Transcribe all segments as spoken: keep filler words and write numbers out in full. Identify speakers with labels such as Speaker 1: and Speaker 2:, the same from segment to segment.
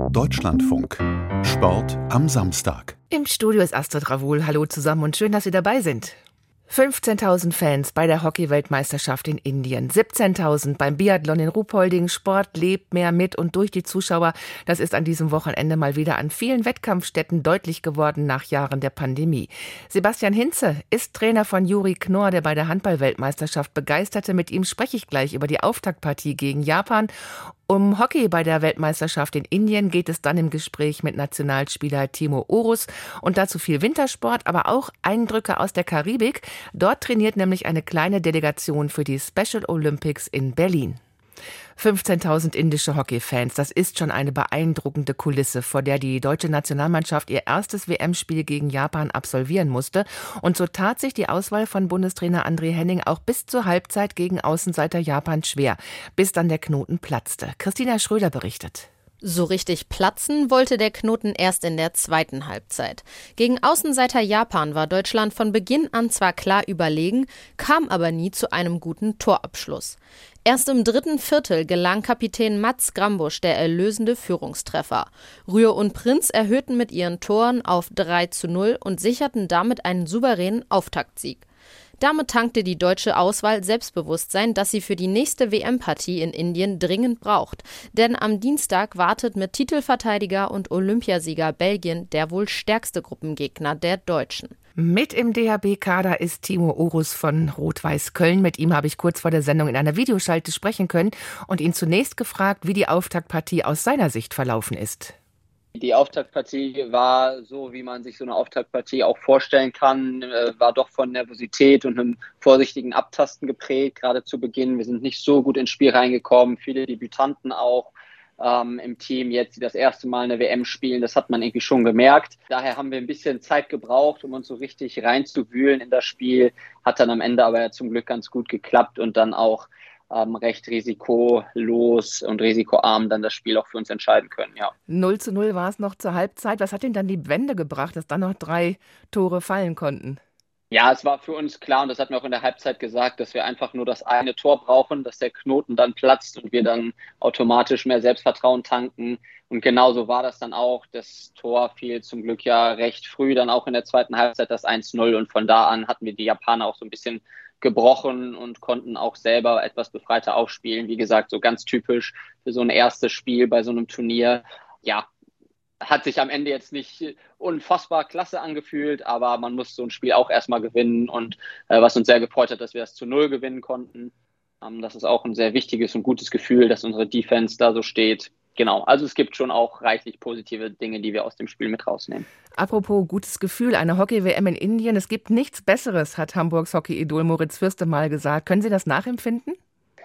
Speaker 1: Deutschlandfunk. Sport am Samstag.
Speaker 2: Im Studio ist Astrid Ravul. Hallo zusammen und schön, dass Sie dabei sind. fünfzehntausend Fans bei der Hockey-Weltmeisterschaft in Indien, siebzehntausend beim Biathlon in Ruhpolding. Sport lebt mehr mit und durch die Zuschauer. Das ist an diesem Wochenende mal wieder an vielen Wettkampfstätten deutlich geworden nach Jahren der Pandemie. Sebastian Hinze ist Trainer von Juri Knorr, der bei der Handball-Weltmeisterschaft begeisterte. Mit ihm spreche ich gleich über die Auftaktpartie gegen Japan. Um Hockey bei der Weltmeisterschaft in Indien geht es dann im Gespräch mit Nationalspieler Timo Orus und dazu viel Wintersport, aber auch Eindrücke aus der Karibik. Dort trainiert nämlich eine kleine Delegation für die Special Olympics in Berlin. fünfzehntausend indische Hockeyfans, das ist schon eine beeindruckende Kulisse, vor der die deutsche Nationalmannschaft ihr erstes W M-Spiel gegen Japan absolvieren musste. Und so tat sich die Auswahl von Bundestrainer André Henning auch bis zur Halbzeit gegen Außenseiter Japan schwer, bis dann der Knoten platzte. Christina Schröder berichtet.
Speaker 3: So richtig platzen wollte der Knoten erst in der zweiten Halbzeit. Gegen Außenseiter Japan war Deutschland von Beginn an zwar klar überlegen, kam aber nie zu einem guten Torabschluss. Erst im dritten Viertel gelang Kapitän Mats Grambusch der erlösende Führungstreffer. Rühr und Prinz erhöhten mit ihren Toren auf drei zu null und sicherten damit einen souveränen Auftaktsieg. Damit tankte die deutsche Auswahl Selbstbewusstsein, das sie für die nächste W M-Partie in Indien dringend braucht. Denn am Dienstag wartet mit Titelverteidiger und Olympiasieger Belgien der wohl stärkste Gruppengegner der Deutschen.
Speaker 2: Mit im D H B-Kader ist Timo Orus von Rot-Weiß Köln. Mit ihm habe ich kurz vor der Sendung in einer Videoschalte sprechen können und ihn zunächst gefragt, wie die Auftaktpartie aus seiner Sicht verlaufen ist.
Speaker 4: Die Auftaktpartie war so, wie man sich so eine Auftaktpartie auch vorstellen kann, war doch von Nervosität und einem vorsichtigen Abtasten geprägt, gerade zu Beginn. Wir sind nicht so gut ins Spiel reingekommen, viele Debütanten auch ähm, im Team jetzt, die das erste Mal eine W M spielen, das hat man irgendwie schon gemerkt. Daher haben wir ein bisschen Zeit gebraucht, um uns so richtig reinzuwühlen in das Spiel, hat dann am Ende aber ja zum Glück ganz gut geklappt und dann auch Ähm, recht risikolos und risikoarm dann das Spiel auch für uns entscheiden können, ja.
Speaker 2: null zu null war es noch zur Halbzeit. Was hat denn dann die Wende gebracht, dass dann noch drei Tore fallen konnten?
Speaker 4: Ja, es war für uns klar und das hatten wir auch in der Halbzeit gesagt, dass wir einfach nur das eine Tor brauchen, dass der Knoten dann platzt und wir dann automatisch mehr Selbstvertrauen tanken. Und genauso war das dann auch. Das Tor fiel zum Glück ja recht früh, dann auch in der zweiten Halbzeit das eins zu null und von da an hatten wir die Japaner auch so ein bisschen gebrochen und konnten auch selber etwas befreiter aufspielen. Wie gesagt, so ganz typisch für so ein erstes Spiel bei so einem Turnier. Ja, hat sich am Ende jetzt nicht unfassbar klasse angefühlt, aber man muss so ein Spiel auch erstmal gewinnen und äh, was uns sehr gefreut hat, dass wir das zu null gewinnen konnten. Ähm, das ist auch ein sehr wichtiges und gutes Gefühl, dass unsere Defense da so steht. Genau, also es gibt schon auch reichlich positive Dinge, die wir aus dem Spiel mit rausnehmen.
Speaker 2: Apropos gutes Gefühl, eine Hockey-W M in Indien, es gibt nichts Besseres, hat Hamburgs Hockey-Idol Moritz Fürste mal gesagt. Können Sie das nachempfinden?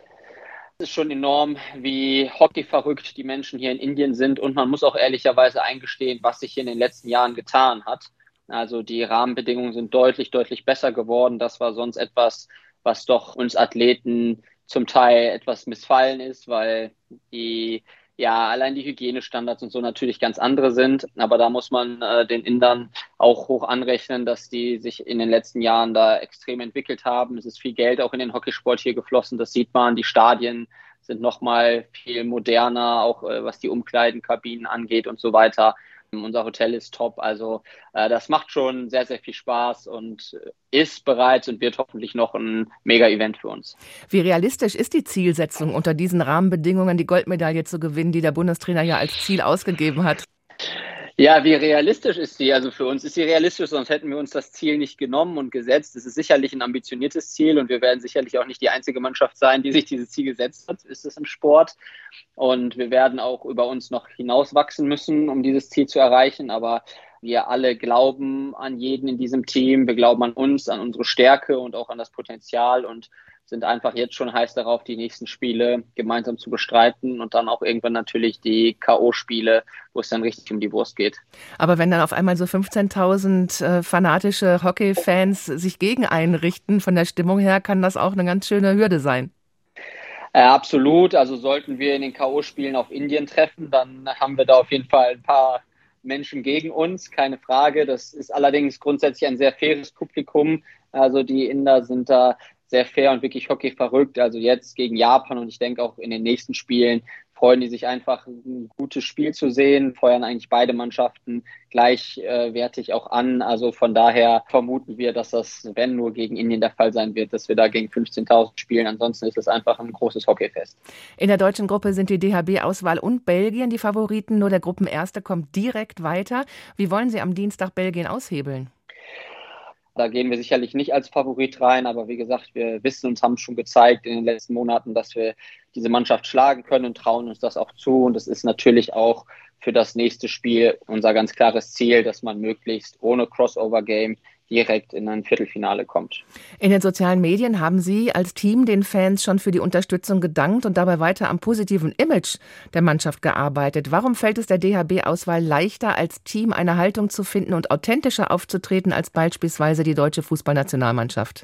Speaker 4: Es ist schon enorm, wie hockeyverrückt die Menschen hier in Indien sind und man muss auch ehrlicherweise eingestehen, was sich hier in den letzten Jahren getan hat. Also die Rahmenbedingungen sind deutlich, deutlich besser geworden. Das war sonst etwas, was doch uns Athleten zum Teil etwas missfallen ist, weil die ja, allein die Hygienestandards und so natürlich ganz andere sind. Aber da muss man äh, den Indern auch hoch anrechnen, dass die sich in den letzten Jahren da extrem entwickelt haben. Es ist viel Geld auch in den Hockeysport hier geflossen. Das sieht man. Die Stadien sind nochmal viel moderner, auch äh, was die Umkleidenkabinen angeht und so weiter. Unser Hotel ist top. Also äh, das macht schon sehr, sehr viel Spaß und ist bereits und wird hoffentlich noch ein Mega-Event für uns.
Speaker 2: Wie realistisch ist die Zielsetzung, unter diesen Rahmenbedingungen die Goldmedaille zu gewinnen, die der Bundestrainer ja als Ziel ausgegeben hat?
Speaker 4: Ja, wie realistisch ist sie? Also für uns ist sie realistisch, sonst hätten wir uns das Ziel nicht genommen und gesetzt. Es ist sicherlich ein ambitioniertes Ziel und wir werden sicherlich auch nicht die einzige Mannschaft sein, die sich dieses Ziel gesetzt hat, ist es im Sport. Und wir werden auch über uns noch hinauswachsen müssen, um dieses Ziel zu erreichen. Aber wir alle glauben an jeden in diesem Team. Wir glauben an uns, an unsere Stärke und auch an das Potenzial und sind einfach jetzt schon heiß darauf, die nächsten Spiele gemeinsam zu bestreiten und dann auch irgendwann natürlich die K O-Spiele, wo es dann richtig um die Wurst geht.
Speaker 2: Aber wenn dann auf einmal so fünfzehntausend äh, fanatische Hockey-Fans sich gegen einen richten, von der Stimmung her kann das auch eine ganz schöne Hürde sein.
Speaker 4: Äh, absolut, also sollten wir in den K O-Spielen auf Indien treffen, dann haben wir da auf jeden Fall ein paar Menschen gegen uns, keine Frage. Das ist allerdings grundsätzlich ein sehr faires Publikum. Also die Inder sind da sehr fair und wirklich Hockey verrückt. Also jetzt gegen Japan und ich denke auch in den nächsten Spielen freuen die sich einfach, ein gutes Spiel zu sehen, feuern eigentlich beide Mannschaften gleichwertig auch an. Also von daher vermuten wir, dass das, wenn nur gegen Indien der Fall sein wird, dass wir da gegen fünfzehntausend spielen. Ansonsten ist es einfach ein großes Hockeyfest.
Speaker 2: In der deutschen Gruppe sind die D H B-Auswahl und Belgien die Favoriten. Nur der Gruppenerste kommt direkt weiter. Wie wollen Sie am Dienstag Belgien aushebeln?
Speaker 4: Da gehen wir sicherlich nicht als Favorit rein, aber wie gesagt, wir wissen uns, haben schon gezeigt in den letzten Monaten, dass wir diese Mannschaft schlagen können und trauen uns das auch zu. Und das ist natürlich auch für das nächste Spiel unser ganz klares Ziel, dass man möglichst ohne Crossover-Game direkt in ein Viertelfinale kommt.
Speaker 2: In den sozialen Medien haben Sie als Team den Fans schon für die Unterstützung gedankt und dabei weiter am positiven Image der Mannschaft gearbeitet. Warum fällt es der D H B-Auswahl leichter, als Team eine Haltung zu finden und authentischer aufzutreten als beispielsweise die deutsche Fußballnationalmannschaft?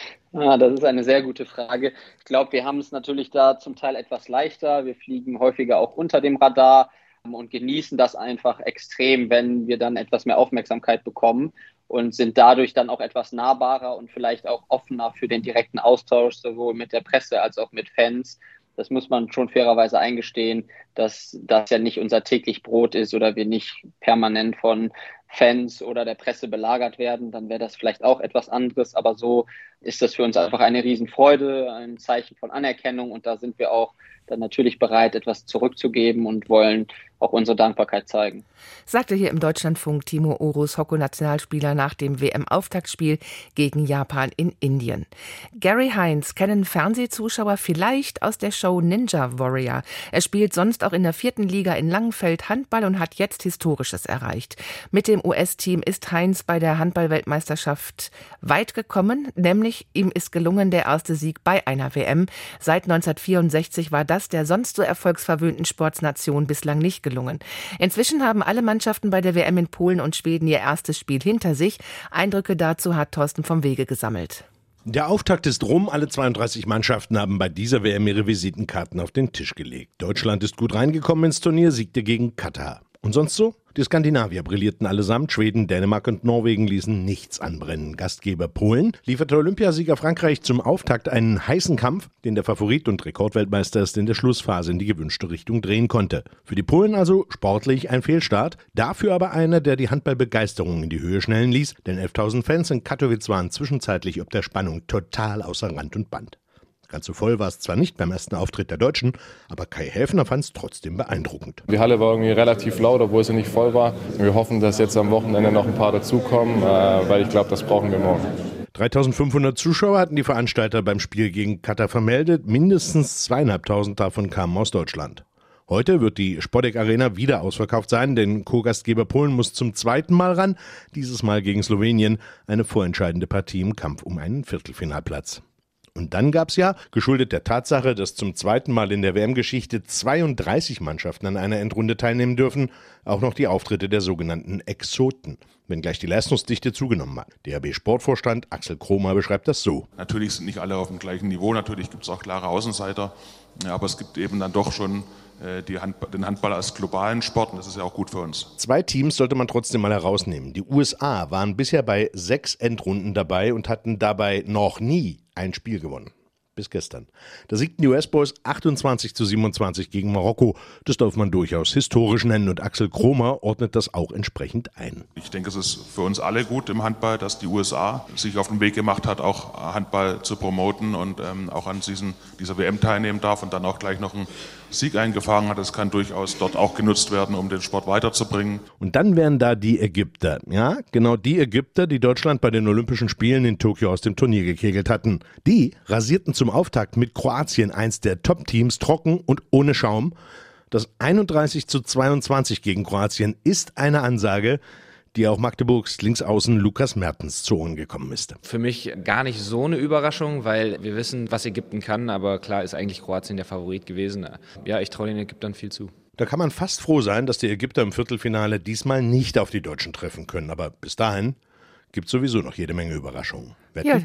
Speaker 4: Ah, das ist eine sehr gute Frage. Ich glaube, wir haben es natürlich da zum Teil etwas leichter. Wir fliegen häufiger auch unter dem Radar und genießen das einfach extrem, wenn wir dann etwas mehr Aufmerksamkeit bekommen und sind dadurch dann auch etwas nahbarer und vielleicht auch offener für den direkten Austausch, sowohl mit der Presse als auch mit Fans. Das muss man schon fairerweise eingestehen, dass das ja nicht unser täglich Brot ist oder wir nicht permanent von Fans oder der Presse belagert werden. Dann wäre das vielleicht auch etwas anderes. Aber so ist das für uns einfach eine Riesenfreude, ein Zeichen von Anerkennung. Und da sind wir auch dann natürlich bereit, etwas zurückzugeben und wollen auch unsere Dankbarkeit zeigen.
Speaker 2: Sagte hier im Deutschlandfunk Timo Orus, Hockey-Nationalspieler nach dem W M-Auftaktspiel gegen Japan in Indien. Gary Heinz kennen Fernsehzuschauer vielleicht aus der Show Ninja Warrior. Er spielt sonst auch in der vierten Liga in Langenfeld Handball und hat jetzt Historisches erreicht. Mit dem U S-Team ist Heinz bei der Handball-Weltmeisterschaft weit gekommen, nämlich ihm ist gelungen der erste Sieg bei einer W M. Seit neunzehnhundertvierundsechzig war das der sonst so erfolgsverwöhnten Sportsnation bislang nicht gelungen. Inzwischen haben alle Mannschaften bei der W M in Polen und Schweden ihr erstes Spiel hinter sich. Eindrücke dazu hat Thorsten vom Wege gesammelt.
Speaker 5: Der Auftakt ist rum. Alle zweiunddreißig Mannschaften haben bei dieser W M ihre Visitenkarten auf den Tisch gelegt. Deutschland ist gut reingekommen ins Turnier, siegte gegen Katar. Und sonst so? Die Skandinavier brillierten allesamt. Schweden, Dänemark und Norwegen ließen nichts anbrennen. Gastgeber Polen lieferte Olympiasieger Frankreich zum Auftakt einen heißen Kampf, den der Favorit und Rekordweltmeister erst in der Schlussphase in die gewünschte Richtung drehen konnte. Für die Polen also sportlich ein Fehlstart, dafür aber einer, der die Handballbegeisterung in die Höhe schnellen ließ, denn elftausend Fans in Katowice waren zwischenzeitlich ob der Spannung total außer Rand und Band. Ganz so voll war es zwar nicht beim ersten Auftritt der Deutschen, aber Kai Häfner fand es trotzdem beeindruckend.
Speaker 6: Die Halle war irgendwie relativ laut, obwohl sie nicht voll war. Wir hoffen, dass jetzt am Wochenende noch ein paar dazukommen, weil ich glaube, das brauchen wir morgen.
Speaker 5: dreitausendfünfhundert Zuschauer hatten die Veranstalter beim Spiel gegen Katar vermeldet. Mindestens zweieinhalbtausend davon kamen aus Deutschland. Heute wird die Spodek Arena wieder ausverkauft sein, denn Co-Gastgeber Polen muss zum zweiten Mal ran. Dieses Mal gegen Slowenien, eine vorentscheidende Partie im Kampf um einen Viertelfinalplatz. Und dann gab es ja, geschuldet der Tatsache, dass zum zweiten Mal in der W M-Geschichte zweiunddreißig Mannschaften an einer Endrunde teilnehmen dürfen, auch noch die Auftritte der sogenannten Exoten, wenngleich die Leistungsdichte zugenommen hat. D H B-Sportvorstand Axel Kromer beschreibt das so.
Speaker 7: Natürlich sind nicht alle auf dem gleichen Niveau, natürlich gibt es auch klare Außenseiter, aber es gibt eben dann doch schon Die Handball, den Handball als globalen Sport, und das ist ja auch gut für uns.
Speaker 5: Zwei Teams sollte man trotzdem mal herausnehmen. Die U S A waren bisher bei sechs Endrunden dabei und hatten dabei noch nie ein Spiel gewonnen. Bis gestern. Da siegten die U S-Boys achtundzwanzig zu siebenundzwanzig gegen Marokko. Das darf man durchaus historisch nennen und Axel Kromer ordnet das auch entsprechend ein.
Speaker 7: Ich denke, es ist für uns alle gut im Handball, dass die U S A sich auf den Weg gemacht hat, auch Handball zu promoten und ähm, auch an diesen, dieser W M teilnehmen darf und dann auch gleich noch einen Sieg eingefahren hat. Das kann durchaus dort auch genutzt werden, um den Sport weiterzubringen.
Speaker 5: Und dann wären da die Ägypter. Ja, genau die Ägypter, die Deutschland bei den Olympischen Spielen in Tokio aus dem Turnier gekegelt hatten. Die rasierten zum Auftakt mit Kroatien eins der Top-Teams trocken und ohne Schaum. Das einunddreißig zu zweiundzwanzig gegen Kroatien ist eine Ansage, die auch Magdeburgs Linksaußen Lukas Mertens zu Ohren gekommen ist.
Speaker 8: Für mich gar nicht so eine Überraschung, weil wir wissen, was Ägypten kann, aber klar ist eigentlich Kroatien der Favorit gewesen. Ja, ich traue den Ägyptern viel zu.
Speaker 5: Da kann man fast froh sein, dass die Ägypter im Viertelfinale diesmal nicht auf die Deutschen treffen können. Aber bis dahin gibt es sowieso noch jede Menge Überraschungen. Wetten?
Speaker 2: Ja.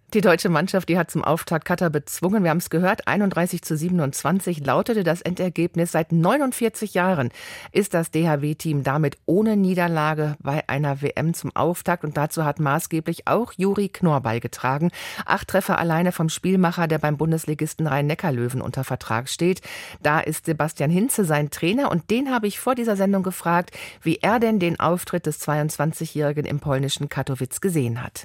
Speaker 2: Die deutsche Mannschaft, die hat zum Auftakt Katar bezwungen. Wir haben es gehört, einunddreißig zu siebenundzwanzig lautete das Endergebnis. Seit neunundvierzig Jahren ist das D H B-Team damit ohne Niederlage bei einer W M zum Auftakt. Und dazu hat maßgeblich auch Juri Knorr beigetragen. Acht Treffer alleine vom Spielmacher, der beim Bundesligisten Rhein-Neckar-Löwen unter Vertrag steht. Da ist Sebastian Hinze sein Trainer. Und den habe ich vor dieser Sendung gefragt, wie er denn den Auftritt des zweiundzwanzigjährigen im polnischen Katowice gesehen hat.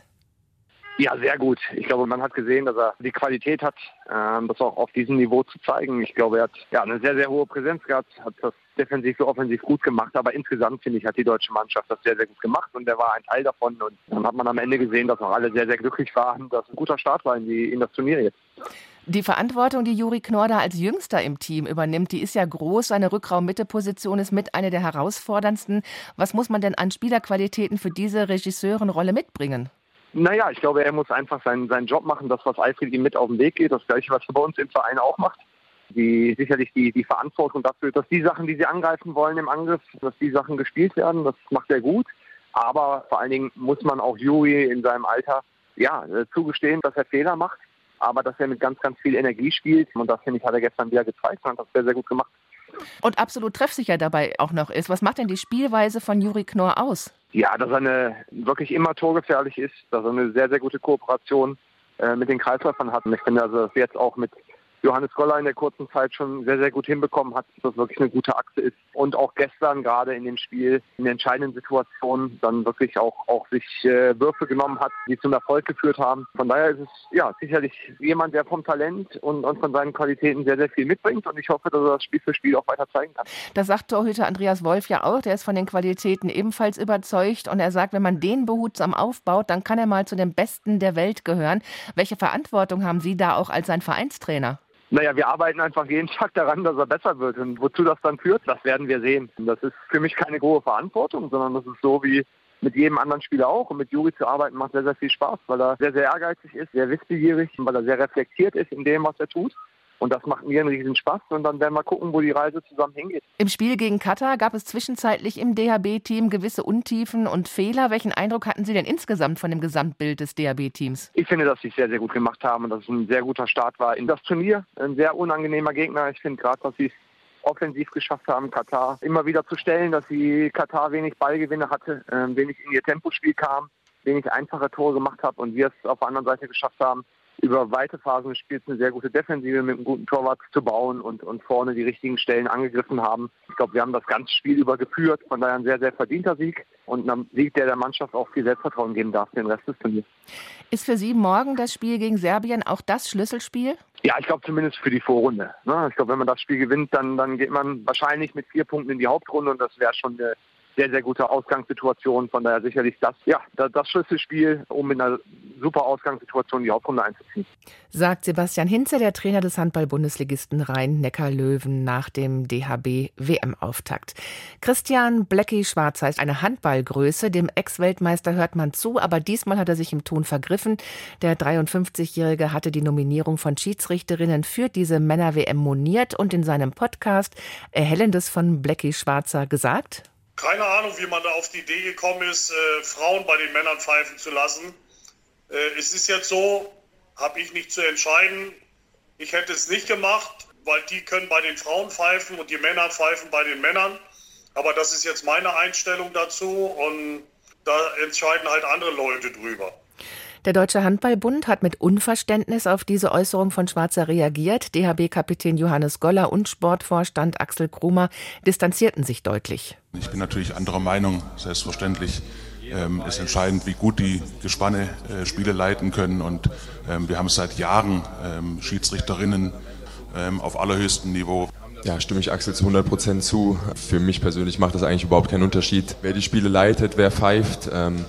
Speaker 9: Ja, sehr gut. Ich glaube, man hat gesehen, dass er die Qualität hat, ähm, das auch auf diesem Niveau zu zeigen. Ich glaube, er hat ja eine sehr, sehr hohe Präsenz gehabt, hat das defensiv wie offensiv gut gemacht. Aber insgesamt, finde ich, hat die deutsche Mannschaft das sehr, sehr gut gemacht. Und er war ein Teil davon. Und dann hat man am Ende gesehen, dass auch alle sehr, sehr glücklich waren, dass ein guter Start war in, die, in das Turnier jetzt.
Speaker 2: Die Verantwortung, die Juri Knorr da als Jüngster im Team übernimmt, die ist ja groß. Seine Rückraum-Mitte-Position ist mit einer der herausforderndsten. Was muss man denn an Spielerqualitäten für diese Regisseurenrolle mitbringen?
Speaker 9: Naja, ich glaube, er muss einfach seinen, seinen Job machen, das, was Alfred ihm mit auf den Weg geht, das Gleiche, was er bei uns im Verein auch macht. Die, sicherlich die, die Verantwortung dafür, dass die Sachen, die sie angreifen wollen im Angriff, dass die Sachen gespielt werden, das macht er gut. Aber vor allen Dingen muss man auch Juri in seinem Alter ja, zugestehen, dass er Fehler macht, aber dass er mit ganz, ganz viel Energie spielt. Und das, finde ich, hat er gestern wieder gezeigt und hat das sehr, sehr gut gemacht.
Speaker 2: Und absolut treffsicher dabei auch noch ist. Was macht denn die Spielweise von Juri Knorr aus?
Speaker 9: Ja, dass er eine, wirklich immer torgefährlich ist, dass er eine sehr, sehr gute Kooperation äh, mit den Kreisläufern hat. Und ich finde, also, dass jetzt auch mit Johannes Goller in der kurzen Zeit schon sehr, sehr gut hinbekommen hat, dass das wirklich eine gute Achse ist. Und auch gestern gerade in dem Spiel, in der entscheidenden Situation, dann wirklich auch, auch sich äh, Würfe genommen hat, die zum Erfolg geführt haben. Von daher ist es ja sicherlich jemand, der vom Talent und, und von seinen Qualitäten sehr, sehr viel mitbringt. Und ich hoffe, dass er das Spiel für Spiel auch weiter zeigen kann.
Speaker 2: Das sagt Torhüter Andreas Wolf ja auch. Der ist von den Qualitäten ebenfalls überzeugt. Und er sagt, wenn man den behutsam aufbaut, dann kann er mal zu den Besten der Welt gehören. Welche Verantwortung haben Sie da auch als sein Vereinstrainer?
Speaker 9: Naja, wir arbeiten einfach jeden Tag daran, dass er besser wird. Und wozu das dann führt, das werden wir sehen. Und das ist für mich keine große Verantwortung, sondern das ist so wie mit jedem anderen Spieler auch. Und mit Juri zu arbeiten macht sehr, sehr viel Spaß, weil er sehr, sehr ehrgeizig ist, sehr wissbegierig, weil er sehr reflektiert ist in dem, was er tut. Und das macht mir einen riesen Spaß. Und dann werden wir gucken, wo die Reise zusammen hingeht.
Speaker 2: Im Spiel gegen Katar gab es zwischenzeitlich im D H B-Team gewisse Untiefen und Fehler. Welchen Eindruck hatten Sie denn insgesamt von dem Gesamtbild des D H B-Teams?
Speaker 9: Ich finde, dass sie es sehr, sehr gut gemacht haben und dass es ein sehr guter Start war in das Turnier. Ein sehr unangenehmer Gegner. Ich finde gerade, dass sie es offensiv geschafft haben, Katar immer wieder zu stellen, dass sie Katar wenig Ballgewinne hatte, äh, wenig in ihr Tempospiel kam, wenig einfache Tore gemacht hat und wir es auf der anderen Seite geschafft haben, über weite Phasen des Spiels eine sehr gute Defensive mit einem guten Torwart zu bauen und, und vorne die richtigen Stellen angegriffen haben. Ich glaube, wir haben das ganze Spiel über geführt, von daher ein sehr, sehr verdienter Sieg und ein Sieg, der der Mannschaft auch viel Selbstvertrauen geben darf für den Rest des Turniers.
Speaker 2: Ist für Sie morgen das Spiel gegen Serbien auch das Schlüsselspiel?
Speaker 9: Ja, ich glaube zumindest für die Vorrunde. Ich glaube, wenn man das Spiel gewinnt, dann, dann geht man wahrscheinlich mit vier Punkten in die Hauptrunde und das wäre schon eine sehr, sehr gute Ausgangssituation. Von daher sicherlich das, ja, das Schlüsselspiel, um in einer super Ausgangssituation in die Hauptrunde einzuziehen.
Speaker 2: Sagt Sebastian Hinze, der Trainer des Handball-Bundesligisten Rhein-Neckar-Löwen nach dem D H B-W M-Auftakt. Christian Blecki-Schwarzer ist eine Handballgröße. Dem Ex-Weltmeister hört man zu, aber diesmal hat er sich im Ton vergriffen. Der dreiundfünfzigjährige hatte die Nominierung von Schiedsrichterinnen für diese Männer-W M moniert und in seinem Podcast Erhellendes von Blecki-Schwarzer gesagt:
Speaker 10: Keine Ahnung, wie man da auf die Idee gekommen ist, äh, Frauen bei den Männern pfeifen zu lassen. Äh, es ist jetzt so, habe ich nicht zu entscheiden. Ich hätte es nicht gemacht, weil die können bei den Frauen pfeifen und die Männer pfeifen bei den Männern. Aber das ist jetzt meine Einstellung dazu und da entscheiden halt andere Leute drüber.
Speaker 2: Der Deutsche Handballbund hat mit Unverständnis auf diese Äußerung von Schwarzer reagiert. D H B-Kapitän Johannes Goller und Sportvorstand Axel Krumer distanzierten sich deutlich.
Speaker 7: Ich bin natürlich anderer Meinung. Selbstverständlich ähm, ist entscheidend, wie gut die Gespanne äh, Spiele leiten können. Und ähm, wir haben seit Jahren ähm, Schiedsrichterinnen ähm, auf allerhöchstem Niveau.
Speaker 6: Ja, stimme ich Axel zu hundert Prozent zu. Für mich persönlich macht das eigentlich überhaupt keinen Unterschied, wer die Spiele leitet, wer pfeift. Ähm,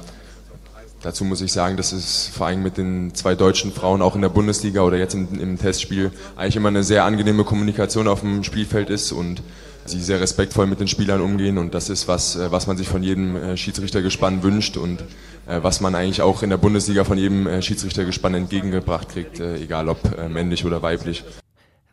Speaker 6: Dazu muss ich sagen, dass es vor allem mit den zwei deutschen Frauen auch in der Bundesliga oder jetzt im, im Testspiel eigentlich immer eine sehr angenehme Kommunikation auf dem Spielfeld ist und sie sehr respektvoll mit den Spielern umgehen und das ist was, was man sich von jedem Schiedsrichtergespann wünscht und was man eigentlich auch in der Bundesliga von jedem Schiedsrichtergespann entgegengebracht kriegt, egal ob männlich oder weiblich.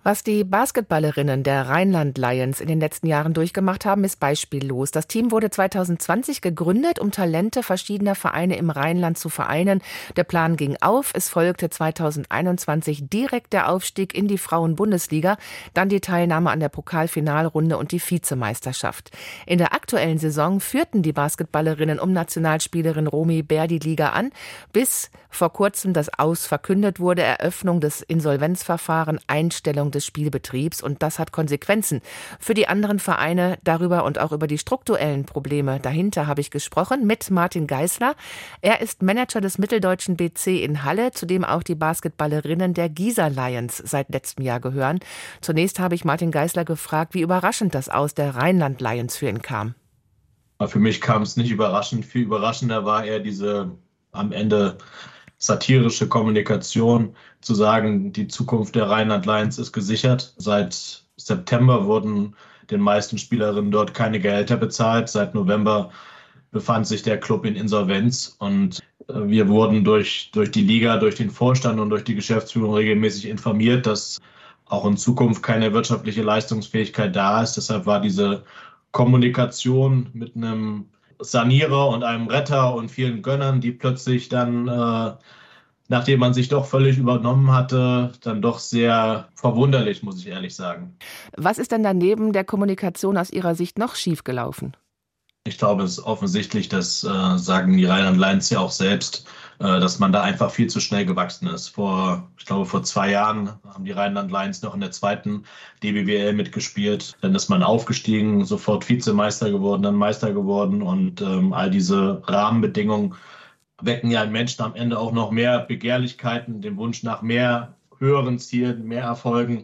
Speaker 2: Was die Basketballerinnen der Rheinland Lions in den letzten Jahren durchgemacht haben, ist beispiellos. Das Team wurde zwanzig zwanzig gegründet, um Talente verschiedener Vereine im Rheinland zu vereinen. Der Plan ging auf. Es folgte zwanzig einundzwanzig direkt der Aufstieg in die Frauen-Bundesliga, dann die Teilnahme an der Pokalfinalrunde und die Vizemeisterschaft. In der aktuellen Saison führten die Basketballerinnen um Nationalspielerin Romy Bär die Liga an, bis vor kurzem das Aus verkündet wurde, Eröffnung des Insolvenzverfahrens, Einstellung des Spielbetriebs, und das hat Konsequenzen für die anderen Vereine. Darüber und auch über die strukturellen Probleme dahinter habe ich gesprochen mit Martin Geisler. Er ist Manager des Mitteldeutschen B C in Halle, zu dem auch die Basketballerinnen der Gießer Lions seit letztem Jahr gehören. Zunächst habe ich Martin Geisler gefragt, wie überraschend das Aus der Rheinland Lions für ihn kam.
Speaker 11: Für mich kam es nicht überraschend. Viel überraschender war eher diese am Ende satirische Kommunikation, zu sagen, die Zukunft der Rheinland Lions ist gesichert. Seit September wurden den meisten Spielerinnen dort keine Gehälter bezahlt. Seit November befand sich der Club in Insolvenz und wir wurden durch, durch die Liga, durch den Vorstand und durch die Geschäftsführung regelmäßig informiert, dass auch in Zukunft keine wirtschaftliche Leistungsfähigkeit da ist. Deshalb war diese Kommunikation mit einem Sanierer und einem Retter und vielen Gönnern, die plötzlich dann, äh, nachdem man sich doch völlig übernommen hatte, dann doch sehr verwunderlich, muss ich ehrlich sagen.
Speaker 2: Was ist denn daneben der Kommunikation aus Ihrer Sicht noch schiefgelaufen?
Speaker 11: Ich glaube, es ist offensichtlich, das äh, sagen die Rheinland Lions ja auch selbst, äh, dass man da einfach viel zu schnell gewachsen ist. Vor, ich glaube, vor zwei Jahren haben die Rheinland Lions noch in der zweiten D B W L mitgespielt. Dann ist man aufgestiegen, sofort Vizemeister geworden, dann Meister geworden und ähm, all diese Rahmenbedingungen wecken ja in Menschen am Ende auch noch mehr Begehrlichkeiten, den Wunsch nach mehr höheren Zielen, mehr Erfolgen.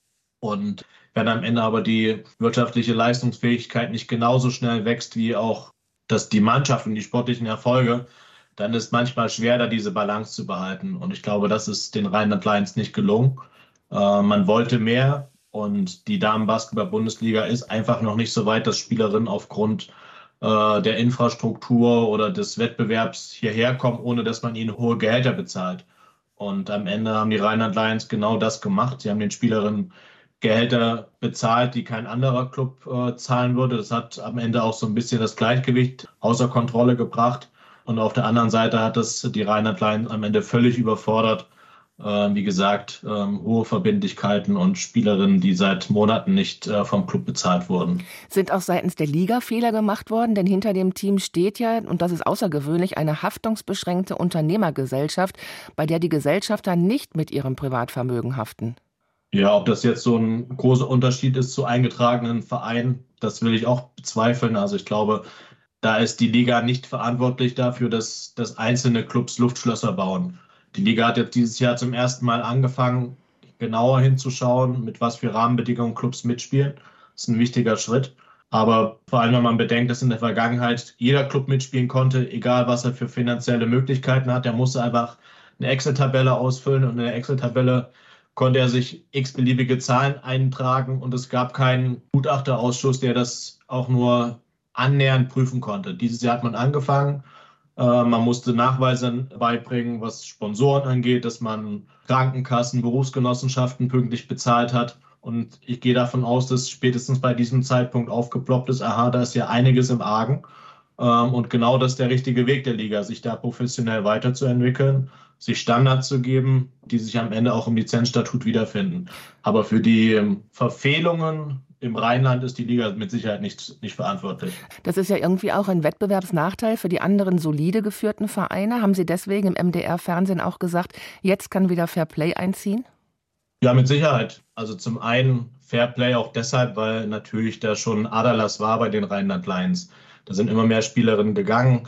Speaker 11: Und wenn am Ende aber die wirtschaftliche Leistungsfähigkeit nicht genauso schnell wächst wie auch das, die Mannschaft und die sportlichen Erfolge, dann ist manchmal schwer, da diese Balance zu behalten. Und ich glaube, das ist den Rheinland Lions nicht gelungen. Äh, man wollte mehr und die Damen-Basketball-Bundesliga ist einfach noch nicht so weit, dass Spielerinnen aufgrund äh, der Infrastruktur oder des Wettbewerbs hierher kommen, ohne dass man ihnen hohe Gehälter bezahlt. Und am Ende haben die Rheinland Lions genau das gemacht. Sie haben den Spielerinnen Gehälter bezahlt, die kein anderer Club äh, zahlen würde. Das hat am Ende auch so ein bisschen das Gleichgewicht außer Kontrolle gebracht. Und auf der anderen Seite hat das die Rheinland Lions am Ende völlig überfordert. Äh, wie gesagt, äh, hohe Verbindlichkeiten und Spielerinnen, die seit Monaten nicht äh, vom Club bezahlt wurden.
Speaker 2: Sind auch seitens der Liga Fehler gemacht worden? Denn hinter dem Team steht ja, und das ist außergewöhnlich, eine haftungsbeschränkte Unternehmergesellschaft, bei der die Gesellschafter nicht mit ihrem Privatvermögen haften.
Speaker 11: Ja, ob das jetzt so ein großer Unterschied ist zu eingetragenen Vereinen, das will ich auch bezweifeln. Also ich glaube, da ist die Liga nicht verantwortlich dafür, dass, dass einzelne Clubs Luftschlösser bauen. Die Liga hat jetzt dieses Jahr zum ersten Mal angefangen, genauer hinzuschauen, mit was für Rahmenbedingungen Clubs mitspielen. Das ist ein wichtiger Schritt. Aber vor allem, wenn man bedenkt, dass in der Vergangenheit jeder Club mitspielen konnte, egal was er für finanzielle Möglichkeiten hat, der musste einfach eine Excel-Tabelle ausfüllen und in der Excel-Tabelle konnte er sich x-beliebige Zahlen eintragen und es gab keinen Gutachterausschuss, der das auch nur annähernd prüfen konnte. Dieses Jahr hat man angefangen. Äh, man musste Nachweise beibringen, was Sponsoren angeht, dass man Krankenkassen, Berufsgenossenschaften pünktlich bezahlt hat. Und ich gehe davon aus, dass spätestens bei diesem Zeitpunkt aufgeploppt ist, aha, da ist ja einiges im Argen. Ähm, und genau das ist der richtige Weg der Liga, sich da professionell weiterzuentwickeln, sich Standards zu geben, die sich am Ende auch im Lizenzstatut wiederfinden. Aber für die ähm, Verfehlungen im Rheinland ist die Liga mit Sicherheit nicht, nicht verantwortlich.
Speaker 2: Das ist ja irgendwie auch ein Wettbewerbsnachteil für die anderen solide geführten Vereine. Haben Sie deswegen im M D R-Fernsehen auch gesagt, jetzt kann wieder Fair Play einziehen?
Speaker 11: Ja, mit Sicherheit. Also zum einen Fair Play auch deshalb, weil natürlich da schon Aderlass war bei den Rheinland Lions. Da sind immer mehr Spielerinnen gegangen.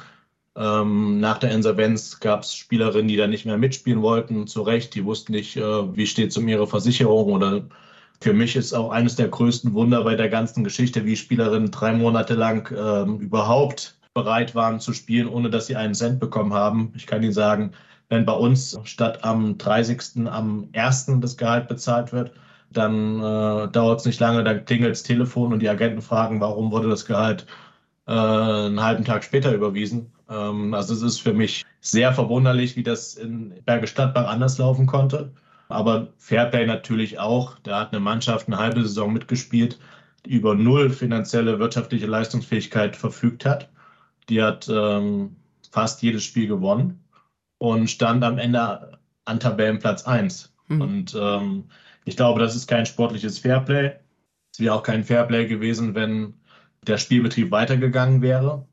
Speaker 11: Ähm, nach der Insolvenz gab es Spielerinnen, die da nicht mehr mitspielen wollten, zu Recht. Die wussten nicht, äh, wie steht es um ihre Versicherung. Oder für mich ist auch eines der größten Wunder bei der ganzen Geschichte, wie Spielerinnen drei Monate lang äh, überhaupt bereit waren zu spielen, ohne dass sie einen Cent bekommen haben. Ich kann Ihnen sagen, wenn bei uns statt am dreißigsten am ersten das Gehalt bezahlt wird, dann äh, dauert es nicht lange, dann klingelt das Telefon und die Agenten fragen, warum wurde das Gehalt äh, einen halben Tag später überwiesen. Ähm, also es ist für mich sehr verwunderlich, wie das in Bergisch Gladbach anders laufen konnte. Aber Fairplay natürlich auch. Da hat eine Mannschaft eine halbe Saison mitgespielt, die über null finanzielle wirtschaftliche Leistungsfähigkeit verfügt hat. Die hat ähm, fast jedes Spiel gewonnen und stand am Ende an Tabellenplatz eins. Mhm. Und ähm, ich glaube, das ist kein sportliches Fairplay. Es wäre auch kein Fairplay gewesen, wenn der Spielbetrieb weitergegangen wäre,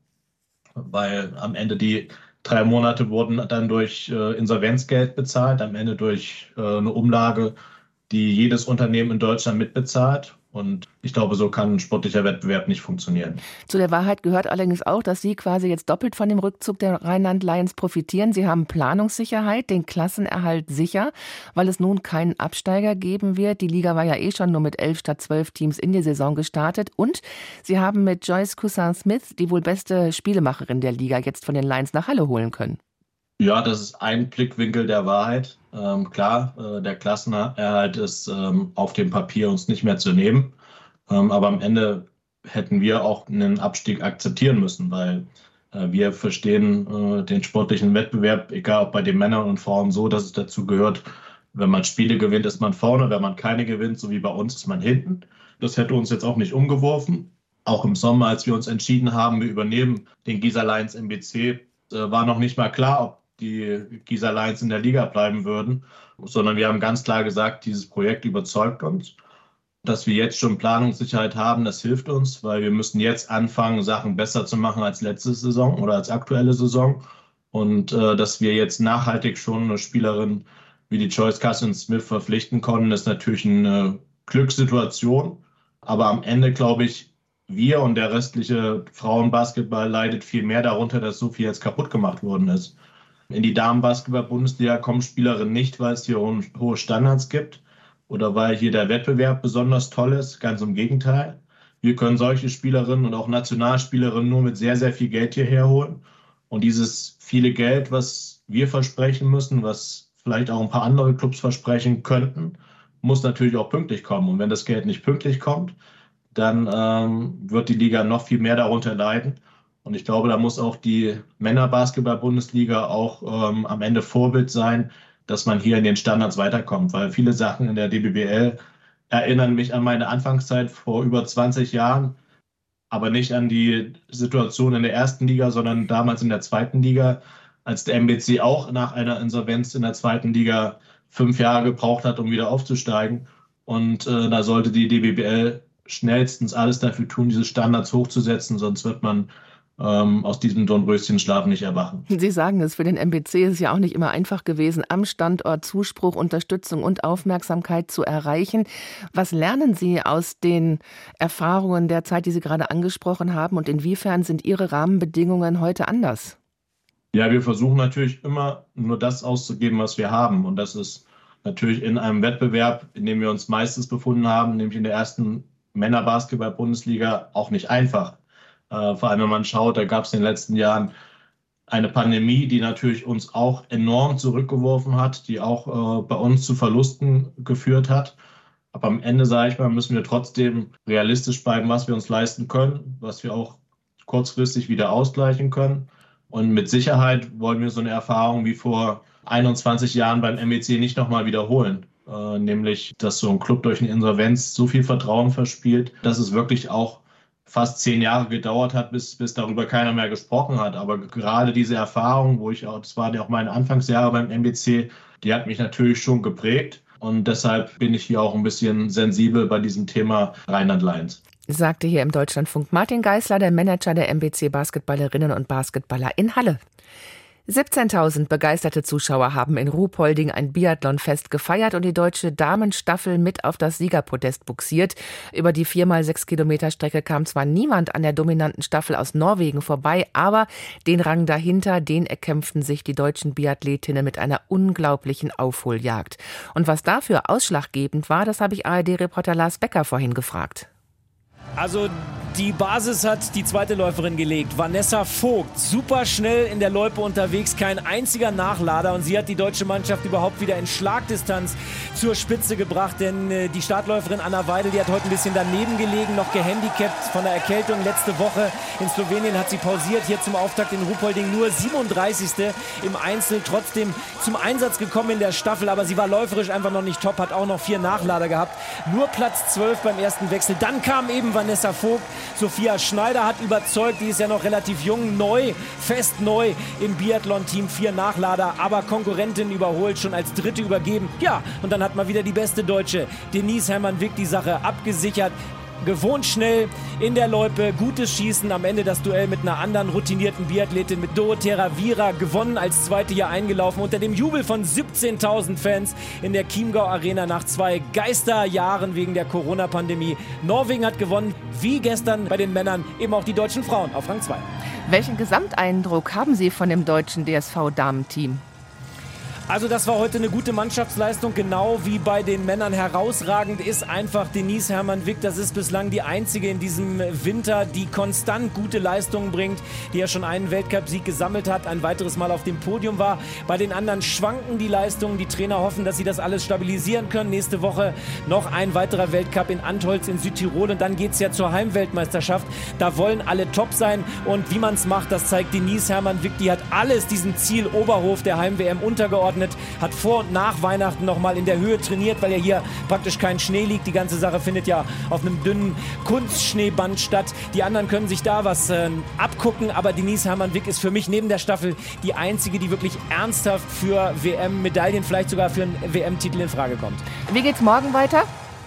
Speaker 11: weil am Ende die drei Monate wurden dann durch äh, Insolvenzgeld bezahlt, am Ende durch äh, eine Umlage, die jedes Unternehmen in Deutschland mitbezahlt. Und ich glaube, so kann ein sportlicher Wettbewerb nicht funktionieren.
Speaker 2: Zu der Wahrheit gehört allerdings auch, dass Sie quasi jetzt doppelt von dem Rückzug der Rheinland Lions profitieren. Sie haben Planungssicherheit, den Klassenerhalt sicher, weil es nun keinen Absteiger geben wird. Die Liga war ja eh schon nur mit elf statt zwölf Teams in die Saison gestartet. Und Sie haben mit Joyce Cousin-Smith die wohl beste Spielemacherin der Liga jetzt von den Lions nach Halle holen können.
Speaker 11: Ja, das ist ein Blickwinkel der Wahrheit. Ähm, klar, äh, der Klassenerhalt ist ähm, auf dem Papier uns nicht mehr zu nehmen. Ähm, aber am Ende hätten wir auch einen Abstieg akzeptieren müssen, weil äh, wir verstehen äh, den sportlichen Wettbewerb, egal ob bei den Männern und Frauen, so, dass es dazu gehört, wenn man Spiele gewinnt, ist man vorne, wenn man keine gewinnt, so wie bei uns, ist man hinten. Das hätte uns jetzt auch nicht umgeworfen. Auch im Sommer, als wir uns entschieden haben, wir übernehmen den Gießer Lions M B C, äh, war noch nicht mal klar, ob die Gießer Lions in der Liga bleiben würden, sondern wir haben ganz klar gesagt, dieses Projekt überzeugt uns. Dass wir jetzt schon Planungssicherheit haben, das hilft uns, weil wir müssen jetzt anfangen, Sachen besser zu machen als letzte Saison oder als aktuelle Saison. Und äh, dass wir jetzt nachhaltig schon eine Spielerin wie die Joyce Cousin-Smith verpflichten konnten, ist natürlich eine Glückssituation. Aber am Ende, glaube ich, wir und der restliche Frauenbasketball leidet viel mehr darunter, dass so viel jetzt kaputt gemacht worden ist. In die Damenbasketball-Bundesliga kommen Spielerinnen nicht, weil es hier hohe Standards gibt oder weil hier der Wettbewerb besonders toll ist. Ganz im Gegenteil. Wir können solche Spielerinnen und auch Nationalspielerinnen nur mit sehr, sehr viel Geld hierher holen. Und dieses viele Geld, was wir versprechen müssen, was vielleicht auch ein paar andere Clubs versprechen könnten, muss natürlich auch pünktlich kommen. Und wenn das Geld nicht pünktlich kommt, dann ähm, wird die Liga noch viel mehr darunter leiden. Und ich glaube, da muss auch die Männerbasketball-Bundesliga auch ähm, am Ende Vorbild sein, dass man hier in den Standards weiterkommt. Weil viele Sachen in der D B B L erinnern mich an meine Anfangszeit vor über zwanzig Jahren, aber nicht an die Situation in der ersten Liga, sondern damals in der zweiten Liga, als der M B C auch nach einer Insolvenz in der zweiten Liga fünf Jahre gebraucht hat, um wieder aufzusteigen. Und äh, da sollte die D B B L schnellstens alles dafür tun, diese Standards hochzusetzen, sonst wird man ähm, aus diesem Dornröschenschlaf nicht erwachen.
Speaker 2: Sie sagen es, für den M B C ist es ja auch nicht immer einfach gewesen, am Standort Zuspruch, Unterstützung und Aufmerksamkeit zu erreichen. Was lernen Sie aus den Erfahrungen der Zeit, die Sie gerade angesprochen haben, und inwiefern sind Ihre Rahmenbedingungen heute anders?
Speaker 11: Ja, wir versuchen natürlich immer nur das auszugeben, was wir haben. Und das ist natürlich in einem Wettbewerb, in dem wir uns meistens befunden haben, nämlich in der ersten Männerbasketball-Bundesliga, auch nicht einfach. Äh, vor allem, wenn man schaut, da gab es in den letzten Jahren eine Pandemie, die natürlich uns auch enorm zurückgeworfen hat, die auch äh, bei uns zu Verlusten geführt hat. Aber am Ende, sage ich mal, müssen wir trotzdem realistisch bleiben, was wir uns leisten können, was wir auch kurzfristig wieder ausgleichen können. Und mit Sicherheit wollen wir so eine Erfahrung wie vor einundzwanzig Jahren beim M B C nicht nochmal wiederholen. Äh, nämlich, dass so ein Club durch eine Insolvenz so viel Vertrauen verspielt, dass es wirklich auch fast zehn Jahre gedauert hat, bis, bis darüber keiner mehr gesprochen hat. Aber gerade diese Erfahrung, wo ich auch, das waren ja auch meine Anfangsjahre beim M B C, die hat mich natürlich schon geprägt. Und deshalb bin ich hier auch ein bisschen sensibel bei diesem Thema Rheinland Lions.
Speaker 2: Sagte hier im Deutschlandfunk Martin Geisler, der Manager der M B C-Basketballerinnen und Basketballer in Halle. siebzehntausend begeisterte Zuschauer haben in Ruhpolding ein Biathlonfest gefeiert und die deutsche Damenstaffel mit auf das Siegerpodest buxiert. Über die vier mal sechs Kilometer Strecke kam zwar niemand an der dominanten Staffel aus Norwegen vorbei, aber den Rang dahinter, den erkämpften sich die deutschen Biathletinnen mit einer unglaublichen Aufholjagd. Und was dafür ausschlaggebend war, das habe ich A R D-Reporter Lars Becker vorhin gefragt.
Speaker 12: Also Die Basis hat die zweite Läuferin gelegt, Vanessa Vogt. Super schnell in der Loipe unterwegs, kein einziger Nachlader. Und sie hat die deutsche Mannschaft überhaupt wieder in Schlagdistanz zur Spitze gebracht. Denn äh, die Startläuferin Anna Weidel, die hat heute ein bisschen daneben gelegen, noch gehandicapt von der Erkältung letzte Woche. In Slowenien hat sie pausiert, hier zum Auftakt in Ruhpolding nur siebenunddreißigste im Einzel. Trotzdem zum Einsatz gekommen in der Staffel, aber sie war läuferisch einfach noch nicht top, hat auch noch vier Nachlader gehabt. Nur Platz zwölf beim ersten Wechsel. Dann kam eben Vanessa Vogt. Sophia Schneider hat überzeugt, die ist ja noch relativ jung, neu, fest neu im Biathlon-Team, vier Nachlader, aber Konkurrentin überholt, schon als Dritte übergeben. Ja, und dann hat mal wieder die beste Deutsche, Denise Hermann-Wick, die Sache abgesichert. Gewohnt schnell in der Loipe, gutes Schießen, am Ende das Duell mit einer anderen routinierten Biathletin, mit Dorothea Ravira, gewonnen, als Zweite hier eingelaufen, unter dem Jubel von siebzehntausend Fans in der Chiemgau Arena nach zwei Geisterjahren wegen der Corona-Pandemie. Norwegen hat gewonnen, wie gestern bei den Männern, eben auch die deutschen Frauen auf Rang zwei.
Speaker 2: Welchen Gesamteindruck haben Sie von dem deutschen D S V-Damenteam?
Speaker 12: Also das war heute eine gute Mannschaftsleistung, genau wie bei den Männern. Herausragend ist einfach Denise Hermann-Wick. Das ist bislang die einzige in diesem Winter, die konstant gute Leistungen bringt, die ja schon einen Weltcupsieg gesammelt hat, ein weiteres Mal auf dem Podium war. Bei den anderen schwanken die Leistungen. Die Trainer hoffen, dass sie das alles stabilisieren können. Nächste Woche noch ein weiterer Weltcup in Antholz in Südtirol und dann geht es ja zur Heimweltmeisterschaft. Da wollen alle top sein und wie man es macht, das zeigt Denise Hermann-Wick. Die hat alles diesem Ziel Oberhof der Heim-W M untergeordnet. Hat vor und nach Weihnachten noch mal in der Höhe trainiert, weil ja hier praktisch kein Schnee liegt. Die ganze Sache findet ja auf einem dünnen Kunstschneeband statt. Die anderen können sich da was äh, abgucken, aber Denise Hermann-Wick ist für mich neben der Staffel die einzige, die wirklich ernsthaft für W M-Medaillen, vielleicht sogar für einen W M-Titel in Frage kommt.
Speaker 2: Wie geht's morgen weiter?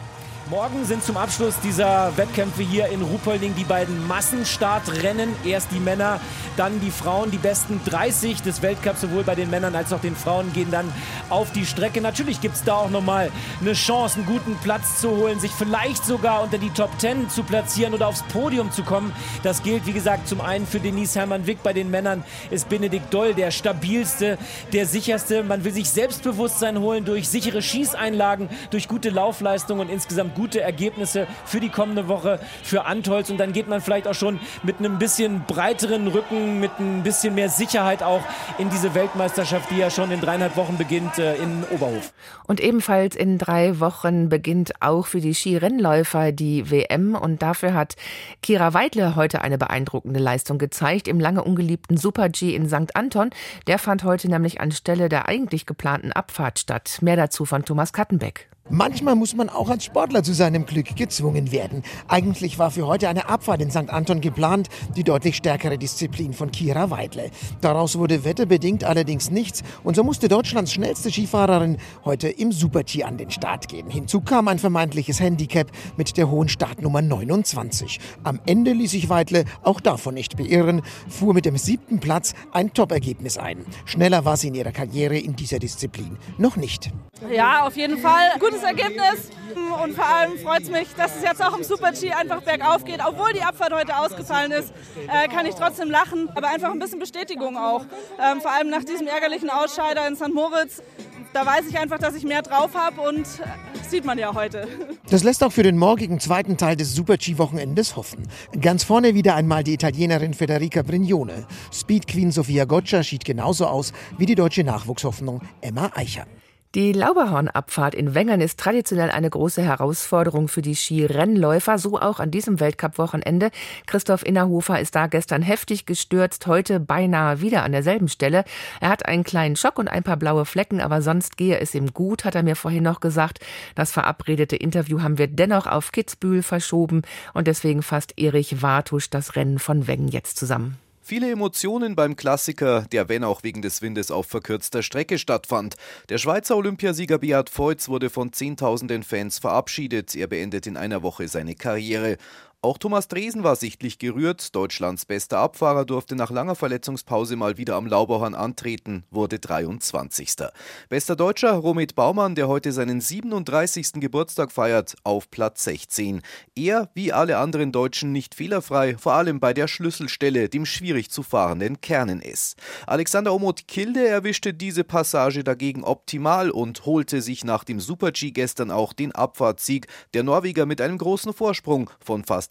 Speaker 12: Morgen sind zum Abschluss dieser Wettkämpfe hier in Ruhpolding die beiden Massenstartrennen. Erst die Männer, dann die Frauen. Die besten dreißig des Weltcups, sowohl bei den Männern als auch den Frauen, gehen dann auf die Strecke. Natürlich gibt es da auch nochmal eine Chance, einen guten Platz zu holen, sich vielleicht sogar unter die Top zehn zu platzieren oder aufs Podium zu kommen. Das gilt, wie gesagt, zum einen für Denise Hermann-Wick. Bei den Männern ist Benedikt Doll der stabilste, der sicherste. Man will sich Selbstbewusstsein holen durch sichere Schießeinlagen, durch gute Laufleistung und insgesamt gute Ergebnisse für die kommende Woche für Antholz. Und dann geht man vielleicht auch schon mit einem bisschen breiteren Rücken, mit ein bisschen mehr Sicherheit auch in diese Weltmeisterschaft, die ja schon in dreieinhalb Wochen beginnt, äh, in Oberhof.
Speaker 2: Und ebenfalls in drei Wochen beginnt auch für die Skirennläufer die W M. Und dafür hat Kira Weidle heute eine beeindruckende Leistung gezeigt im lange ungeliebten Super-G in Sankt Anton. Der fand heute nämlich anstelle der eigentlich geplanten Abfahrt statt. Mehr dazu von Thomas Kattenbeck.
Speaker 13: Manchmal muss man auch als Sportler zu seinem Glück gezwungen werden. Eigentlich war für heute eine Abfahrt in Sankt Anton geplant, die deutlich stärkere Disziplin von Kira Weidle. Daraus wurde wetterbedingt allerdings nichts und so musste Deutschlands schnellste Skifahrerin heute im Super-G an den Start gehen. Hinzu kam ein vermeintliches Handicap mit der hohen Startnummer neunundzwanzig. Am Ende ließ sich Weidle auch davon nicht beirren, fuhr mit dem siebten Platz ein Top-Ergebnis ein. Schneller war sie in ihrer Karriere in dieser Disziplin noch nicht.
Speaker 14: Ja, auf jeden Fall. Gutes Ergebnis und vor allem freut es mich, dass es jetzt auch im Super-G einfach bergauf geht. Obwohl die Abfahrt heute ausgefallen ist, äh, kann ich trotzdem lachen, aber einfach ein bisschen Bestätigung auch. Ähm, vor allem nach diesem ärgerlichen Ausscheider in Sankt Moritz, da weiß ich einfach, dass ich mehr drauf habe und äh, sieht man ja heute.
Speaker 13: Das lässt auch für den morgigen zweiten Teil des Super-G-Wochenendes hoffen. Ganz vorne wieder einmal die Italienerin Federica Brignone. Speed Queen Sofia Goccia schied genauso aus wie die deutsche Nachwuchshoffnung Emma Eicher.
Speaker 2: Die Lauberhornabfahrt in Wengen ist traditionell eine große Herausforderung für die Skirennläufer, so auch an diesem Weltcup-Wochenende. Christoph Innerhofer ist da gestern heftig gestürzt, heute beinahe wieder an derselben Stelle. Er hat einen kleinen Schock und ein paar blaue Flecken, aber sonst gehe es ihm gut, hat er mir vorhin noch gesagt. Das verabredete Interview haben wir dennoch auf Kitzbühel verschoben und deswegen fasst Erich Wartusch das Rennen von Wengen jetzt zusammen.
Speaker 15: Viele Emotionen beim Klassiker, der wenn auch wegen des Windes auf verkürzter Strecke stattfand. Der Schweizer Olympiasieger Beat Feuz wurde von zehntausenden Fans verabschiedet. Er beendet in einer Woche seine Karriere. Auch Thomas Dresen war sichtlich gerührt. Deutschlands bester Abfahrer durfte nach langer Verletzungspause mal wieder am Lauberhorn antreten, wurde dreiundzwanzigster Bester Deutscher Romit Baumann, der heute seinen siebenunddreißigsten Geburtstag feiert, auf Platz sechzehn. Er, wie alle anderen Deutschen, nicht fehlerfrei, vor allem bei der Schlüsselstelle, dem schwierig zu fahrenden Kernen-S. Alexander Omot Kilde erwischte diese Passage dagegen optimal und holte sich nach dem Super-G gestern auch den Abfahrtssieg. Der Norweger mit einem großen Vorsprung von fast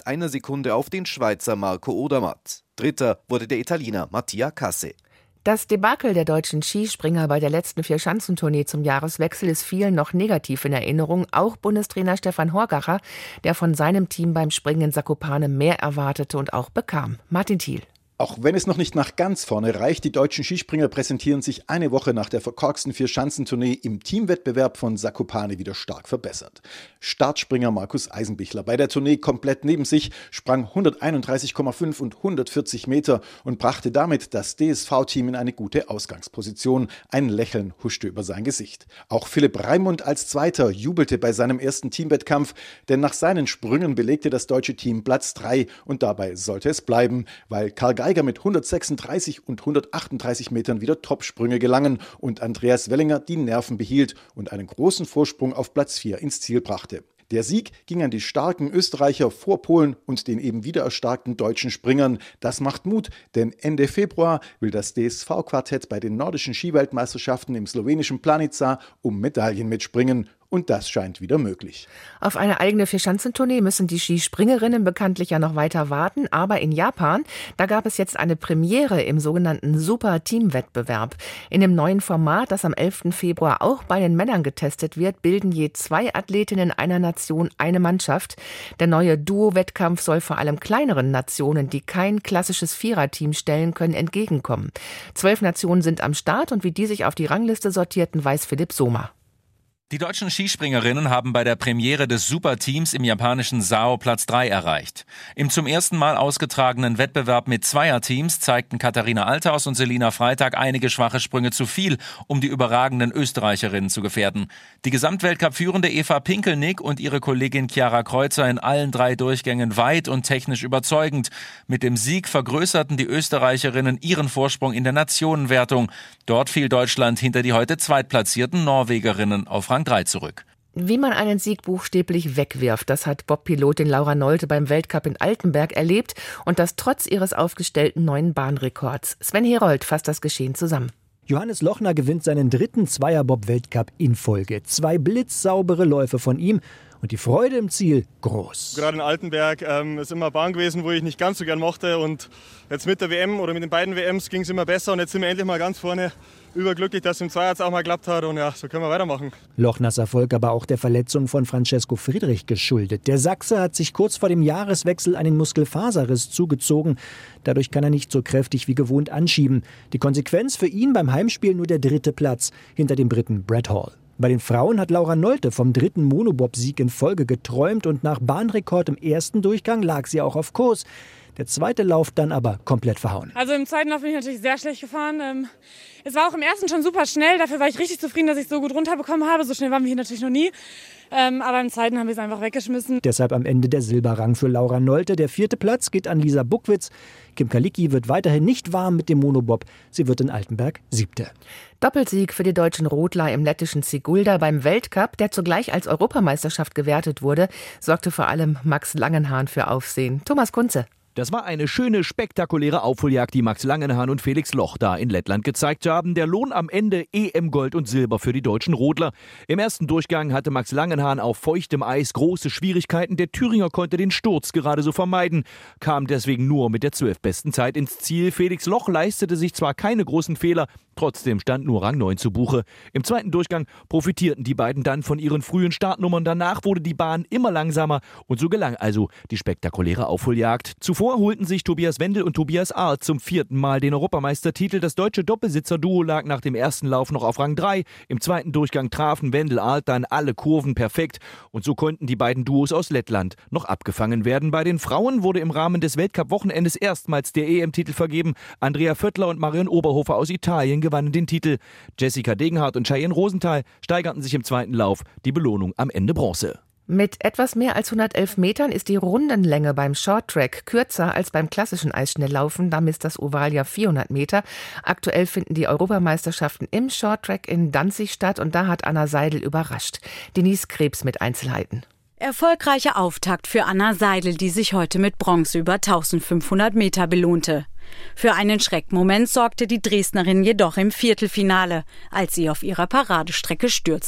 Speaker 15: acht einer Sekunde auf den Schweizer Marco Odermatt. Dritter wurde der Italiener Mattia Casse.
Speaker 2: Das Debakel der deutschen Skispringer bei der letzten Vierschanzentournee zum Jahreswechsel ist vielen noch negativ in Erinnerung. Auch Bundestrainer Stefan Horgacher, der von seinem Team beim Springen in Zakopane mehr erwartete und auch bekam. Martin Thiel.
Speaker 16: Auch wenn es noch nicht nach ganz vorne reicht, die deutschen Skispringer präsentieren sich eine Woche nach der verkorksten Vierschanzentournee im Teamwettbewerb von Zakopane wieder stark verbessert. Startspringer Markus Eisenbichler bei der Tournee komplett neben sich, sprang hunderteinunddreißig Komma fünf und hundertvierzig Meter und brachte damit das D S V-Team in eine gute Ausgangsposition. Ein Lächeln huschte über sein Gesicht. Auch Philipp Raimund als Zweiter jubelte bei seinem ersten Teamwettkampf, denn nach seinen Sprüngen belegte das deutsche Team Platz drei und dabei sollte es bleiben, weil Karl Geiger mit hundertsechsunddreißig und hundertachtunddreißig Metern wieder Topsprünge gelangen und Andreas Wellinger die Nerven behielt und einen großen Vorsprung auf Platz vier ins Ziel brachte. Der Sieg ging an die starken Österreicher vor Polen und den eben wieder erstarkten deutschen Springern. Das macht Mut, denn Ende Februar will das D S V-Quartett bei den nordischen Skiweltmeisterschaften im slowenischen Planica um Medaillen mitspringen. Und das scheint wieder möglich.
Speaker 2: Auf eine eigene Vierschanzentournee müssen die Skispringerinnen bekanntlich ja noch weiter warten. Aber in Japan, da gab es jetzt eine Premiere im sogenannten Super-Team-Wettbewerb. In dem neuen Format, das am elften Februar auch bei den Männern getestet wird, bilden je zwei Athletinnen einer Nation eine Mannschaft. Der neue Duo-Wettkampf soll vor allem kleineren Nationen, die kein klassisches Viererteam stellen können, entgegenkommen. Zwölf Nationen sind am Start und wie die sich auf die Rangliste sortierten, weiß Philipp Sommer.
Speaker 17: Die deutschen Skispringerinnen haben bei der Premiere des Superteams im japanischen Sao Platz drei erreicht. Im zum ersten Mal ausgetragenen Wettbewerb mit Zweierteams zeigten Katharina Althaus und Selina Freitag einige schwache Sprünge zu viel, um die überragenden Österreicherinnen zu gefährden. Die Gesamtweltcup-führende Eva Pinkelnick und ihre Kollegin Chiara Kreuzer in allen drei Durchgängen weit und technisch überzeugend. Mit dem Sieg vergrößerten die Österreicherinnen ihren Vorsprung in der Nationenwertung. Dort fiel Deutschland hinter die heute zweitplatzierten Norwegerinnen auf Rang drei zurück.
Speaker 2: Wie man einen Sieg buchstäblich wegwirft, das hat Bobpilotin Laura Nolte beim Weltcup in Altenberg erlebt und das trotz ihres aufgestellten neuen Bahnrekords. Sven Herold fasst das Geschehen zusammen.
Speaker 18: Johannes Lochner gewinnt seinen dritten Zweierbob-Weltcup in Folge. Zwei blitzsaubere Läufe von ihm und die Freude im Ziel groß.
Speaker 19: Gerade in Altenberg ähm, ist immer eine Bahn gewesen, wo ich nicht ganz so gern mochte und jetzt mit der W M oder mit den beiden W Ms ging es immer besser und jetzt sind wir endlich mal ganz vorne. Überglücklich, dass es im Zweier jetzt auch mal geklappt hat und ja, so können wir weitermachen.
Speaker 18: Lochners Erfolg aber auch der Verletzung von Francesco Friedrich geschuldet. Der Sachse hat sich kurz vor dem Jahreswechsel einen Muskelfaserriss zugezogen. Dadurch kann er nicht so kräftig wie gewohnt anschieben. Die Konsequenz für ihn beim Heimspiel nur der dritte Platz hinter dem Briten Brett Hall. Bei den Frauen hat Laura Nolte vom dritten Monobob-Sieg in Folge geträumt und nach Bahnrekord im ersten Durchgang lag sie auch auf Kurs. Der zweite Lauf dann aber komplett verhauen.
Speaker 20: Also im zweiten Lauf bin ich natürlich sehr schlecht gefahren. Ähm, es war auch im ersten schon super schnell. Dafür war ich richtig zufrieden, dass ich es so gut runterbekommen habe. So schnell waren wir hier natürlich noch nie. Ähm, aber im zweiten haben wir es einfach weggeschmissen.
Speaker 18: Deshalb am Ende der Silberrang für Laura Nolte. Der vierte Platz geht an Lisa Buckwitz. Kim Kalicki wird weiterhin nicht warm mit dem Monobob. Sie wird in Altenberg Siebte.
Speaker 2: Doppelsieg für die deutschen Rodler im lettischen Sigulda beim Weltcup, der zugleich als Europameisterschaft gewertet wurde, sorgte vor allem Max Langenhahn für Aufsehen. Thomas Kunze.
Speaker 21: Das war eine schöne, spektakuläre Aufholjagd, die Max Langenhahn und Felix Loch da in Lettland gezeigt haben. Der Lohn am Ende E M-Gold und Silber für die deutschen Rodler. Im ersten Durchgang hatte Max Langenhahn auf feuchtem Eis große Schwierigkeiten. Der Thüringer konnte den Sturz gerade so vermeiden, kam deswegen nur mit der zwölfbesten Zeit ins Ziel. Felix Loch leistete sich zwar keine großen Fehler, trotzdem stand nur Rang neun zu Buche. Im zweiten Durchgang profitierten die beiden dann von ihren frühen Startnummern. Danach wurde die Bahn immer langsamer und so gelang also die spektakuläre Aufholjagd. Zuvor holten sich Tobias Wendel und Tobias Arlt zum vierten Mal den Europameistertitel. Das deutsche Doppelsitzer-Duo lag nach dem ersten Lauf noch auf Rang drei. Im zweiten Durchgang trafen Wendel Arlt dann alle Kurven perfekt. Und so konnten die beiden Duos aus Lettland noch abgefangen werden. Bei den Frauen wurde im Rahmen des Weltcup-Wochenendes erstmals der E M-Titel vergeben. Andrea Vöttler und Marion Oberhofer aus Italien gewannen den Titel. Jessica Degenhardt und Cheyenne Rosenthal steigerten sich im zweiten Lauf. Die Belohnung am Ende Bronze.
Speaker 2: Mit etwas mehr als hundertelf Metern ist die Rundenlänge beim Shorttrack kürzer als beim klassischen Eisschnelllaufen. Da misst das Oval ja vierhundert Meter. Aktuell finden die Europameisterschaften im Shorttrack in Danzig statt und da hat Anna Seidel überrascht. Denise Krebs mit Einzelheiten.
Speaker 22: Erfolgreicher Auftakt für Anna Seidel, die sich heute mit Bronze über eintausendfünfhundert Meter belohnte. Für einen Schreckmoment sorgte die Dresdnerin jedoch im Viertelfinale, als sie auf ihrer Paradestrecke stürzte.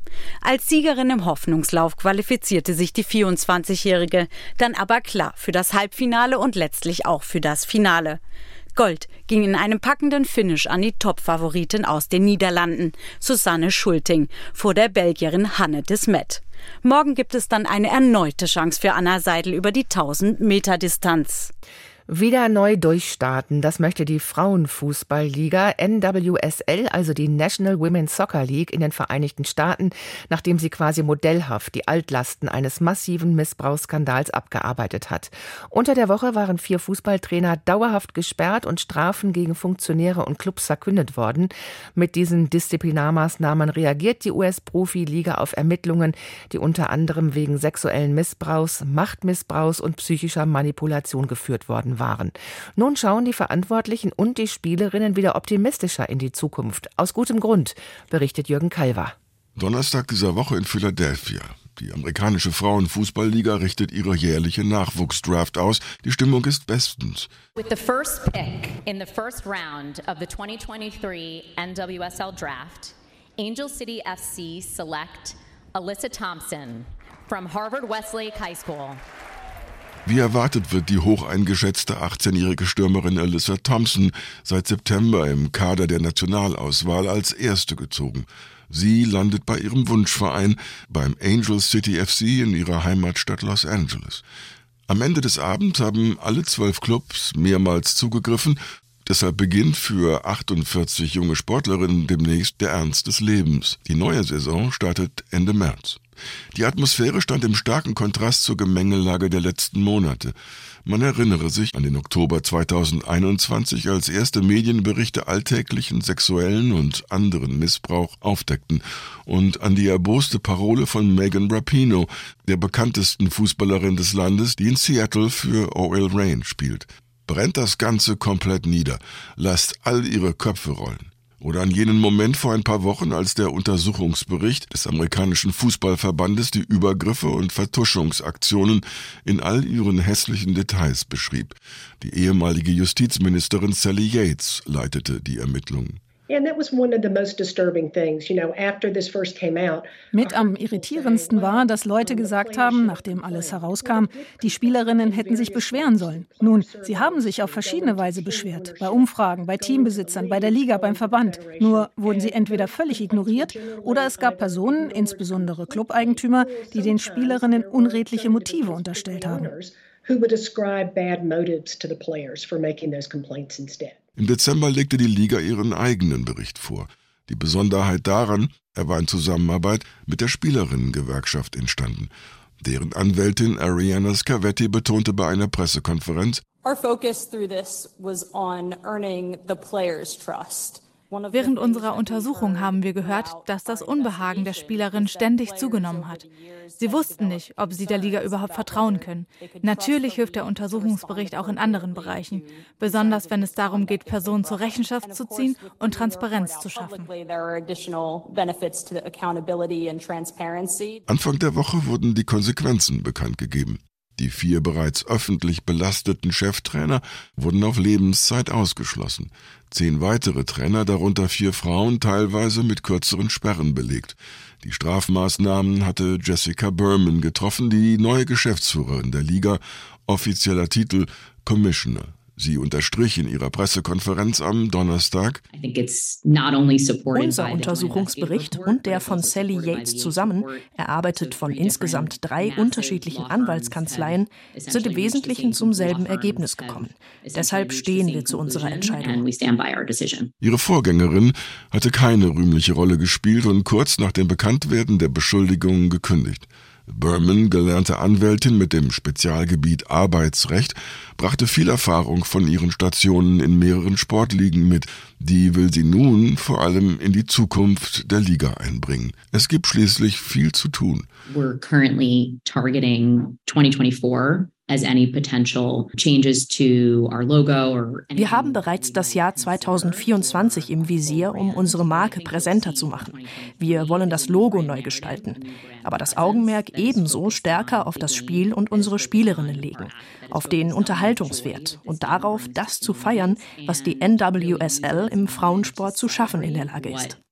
Speaker 22: Als Siegerin im Hoffnungslauf qualifizierte sich die vierundzwanzigjährige dann aber klar für das Halbfinale und letztlich auch für das Finale. Gold ging in einem packenden Finish an die Top-Favoritin aus den Niederlanden, Susanne Schulting, vor der Belgierin Hanne de Smet. Morgen gibt es dann eine erneute Chance für Anna Seidel über die tausend Meter Distanz.
Speaker 2: Wieder neu durchstarten, das möchte die Frauenfußballliga N W S L, also die National Women's Soccer League in den Vereinigten Staaten, nachdem sie quasi modellhaft die Altlasten eines massiven Missbrauchsskandals abgearbeitet hat. Unter der Woche waren vier Fußballtrainer dauerhaft gesperrt und Strafen gegen Funktionäre und Clubs verkündet worden. Mit diesen Disziplinarmaßnahmen reagiert die U S-Profiliga auf Ermittlungen, die unter anderem wegen sexuellen Missbrauchs, Machtmissbrauchs und psychischer Manipulation geführt worden waren. Nun schauen die Verantwortlichen und die Spielerinnen wieder optimistischer in die Zukunft. Aus gutem Grund, berichtet Jürgen Kalver.
Speaker 1: Donnerstag dieser Woche in Philadelphia. Die amerikanische Frauenfußballliga richtet ihre jährliche Nachwuchsdraft aus. Die Stimmung ist bestens.
Speaker 3: With the first pick in the first round of the twenty twenty-three N W S L Draft, Angel City F C select Alyssa Thompson from Harvard Westlake High School.
Speaker 1: Wie erwartet wird die hoch eingeschätzte achtzehnjährige Stürmerin Alyssa Thompson seit September im Kader der Nationalauswahl als Erste gezogen. Sie landet bei ihrem Wunschverein, beim Angel City F C in ihrer Heimatstadt Los Angeles. Am Ende des Abends haben alle zwölf Clubs mehrmals zugegriffen. Deshalb beginnt für achtundvierzig junge Sportlerinnen demnächst der Ernst des Lebens. Die neue Saison startet Ende März. Die Atmosphäre stand im starken Kontrast zur Gemengelage der letzten Monate. Man erinnere sich an den Oktober zweitausendeinundzwanzig, als erste Medienberichte alltäglichen sexuellen und anderen Missbrauch aufdeckten, und an die erboste Parole von Megan Rapinoe, der bekanntesten Fußballerin des Landes, die in Seattle für O L Reign spielt. Brennt das Ganze komplett nieder, lasst all ihre Köpfe rollen. Oder an jenen Moment vor ein paar Wochen, als der Untersuchungsbericht des amerikanischen Fußballverbandes die Übergriffe und Vertuschungsaktionen in all ihren hässlichen Details beschrieb. Die ehemalige Justizministerin Sally Yates leitete die Ermittlungen.
Speaker 23: Mit am irritierendsten war, dass Leute gesagt haben, nachdem alles herauskam, die Spielerinnen hätten sich beschweren sollen. Nun, sie haben sich auf verschiedene Weise beschwert. Bei Umfragen, bei Teambesitzern, bei der Liga, beim Verband. Nur wurden sie entweder völlig ignoriert oder es gab Personen, insbesondere Clubeigentümer, die den Spielerinnen unredliche Motive unterstellt haben.
Speaker 1: Im Dezember legte die Liga ihren eigenen Bericht vor. Die Besonderheit daran, er war in Zusammenarbeit mit der Spielerinnengewerkschaft entstanden. Deren Anwältin Arianna Scavetti betonte bei einer Pressekonferenz:
Speaker 24: Our focus through this was on earning the players' trust.
Speaker 25: Während unserer Untersuchung haben wir gehört, dass das Unbehagen der Spielerin ständig zugenommen hat. Sie wussten nicht, ob sie der Liga überhaupt vertrauen können. Natürlich hilft der Untersuchungsbericht auch in anderen Bereichen, besonders wenn es darum geht, Personen zur Rechenschaft zu ziehen und Transparenz zu schaffen.
Speaker 1: Anfang der Woche wurden die Konsequenzen bekannt gegeben. Die vier bereits öffentlich belasteten Cheftrainer wurden auf Lebenszeit ausgeschlossen. Zehn weitere Trainer, darunter vier Frauen, teilweise mit kürzeren Sperren belegt. Die Strafmaßnahmen hatte Jessica Berman getroffen, die neue Geschäftsführerin der Liga, offizieller Titel Commissioner. Sie unterstrich in ihrer Pressekonferenz am Donnerstag:
Speaker 26: Unser Untersuchungsbericht und der von Sally Yates zusammen, erarbeitet von insgesamt drei unterschiedlichen Anwaltskanzleien, sind im Wesentlichen zum selben Ergebnis gekommen. Deshalb stehen wir zu unserer Entscheidung.
Speaker 1: Ihre Vorgängerin hatte keine rühmliche Rolle gespielt und kurz nach dem Bekanntwerden der Beschuldigungen gekündigt. Berman, gelernte Anwältin mit dem Spezialgebiet Arbeitsrecht, brachte viel Erfahrung von ihren Stationen in mehreren Sportligen mit. Die will sie nun vor allem in die Zukunft der Liga einbringen. Es gibt schließlich viel zu tun.
Speaker 3: We're currently targeting twenty twenty-four. As any potential changes to our logo or
Speaker 26: Wir haben bereits das Jahr zweitausendvierundzwanzig im Visier, um unsere Marke präsenter zu machen. Wir wollen das Logo neu gestalten, aber das Augenmerk ebenso stärker auf das Spiel und unsere Spielerinnen legen, auf den Unterhaltungswert und darauf, das zu feiern, was die N W S L im Frauensport zu schaffen in der Lage ist.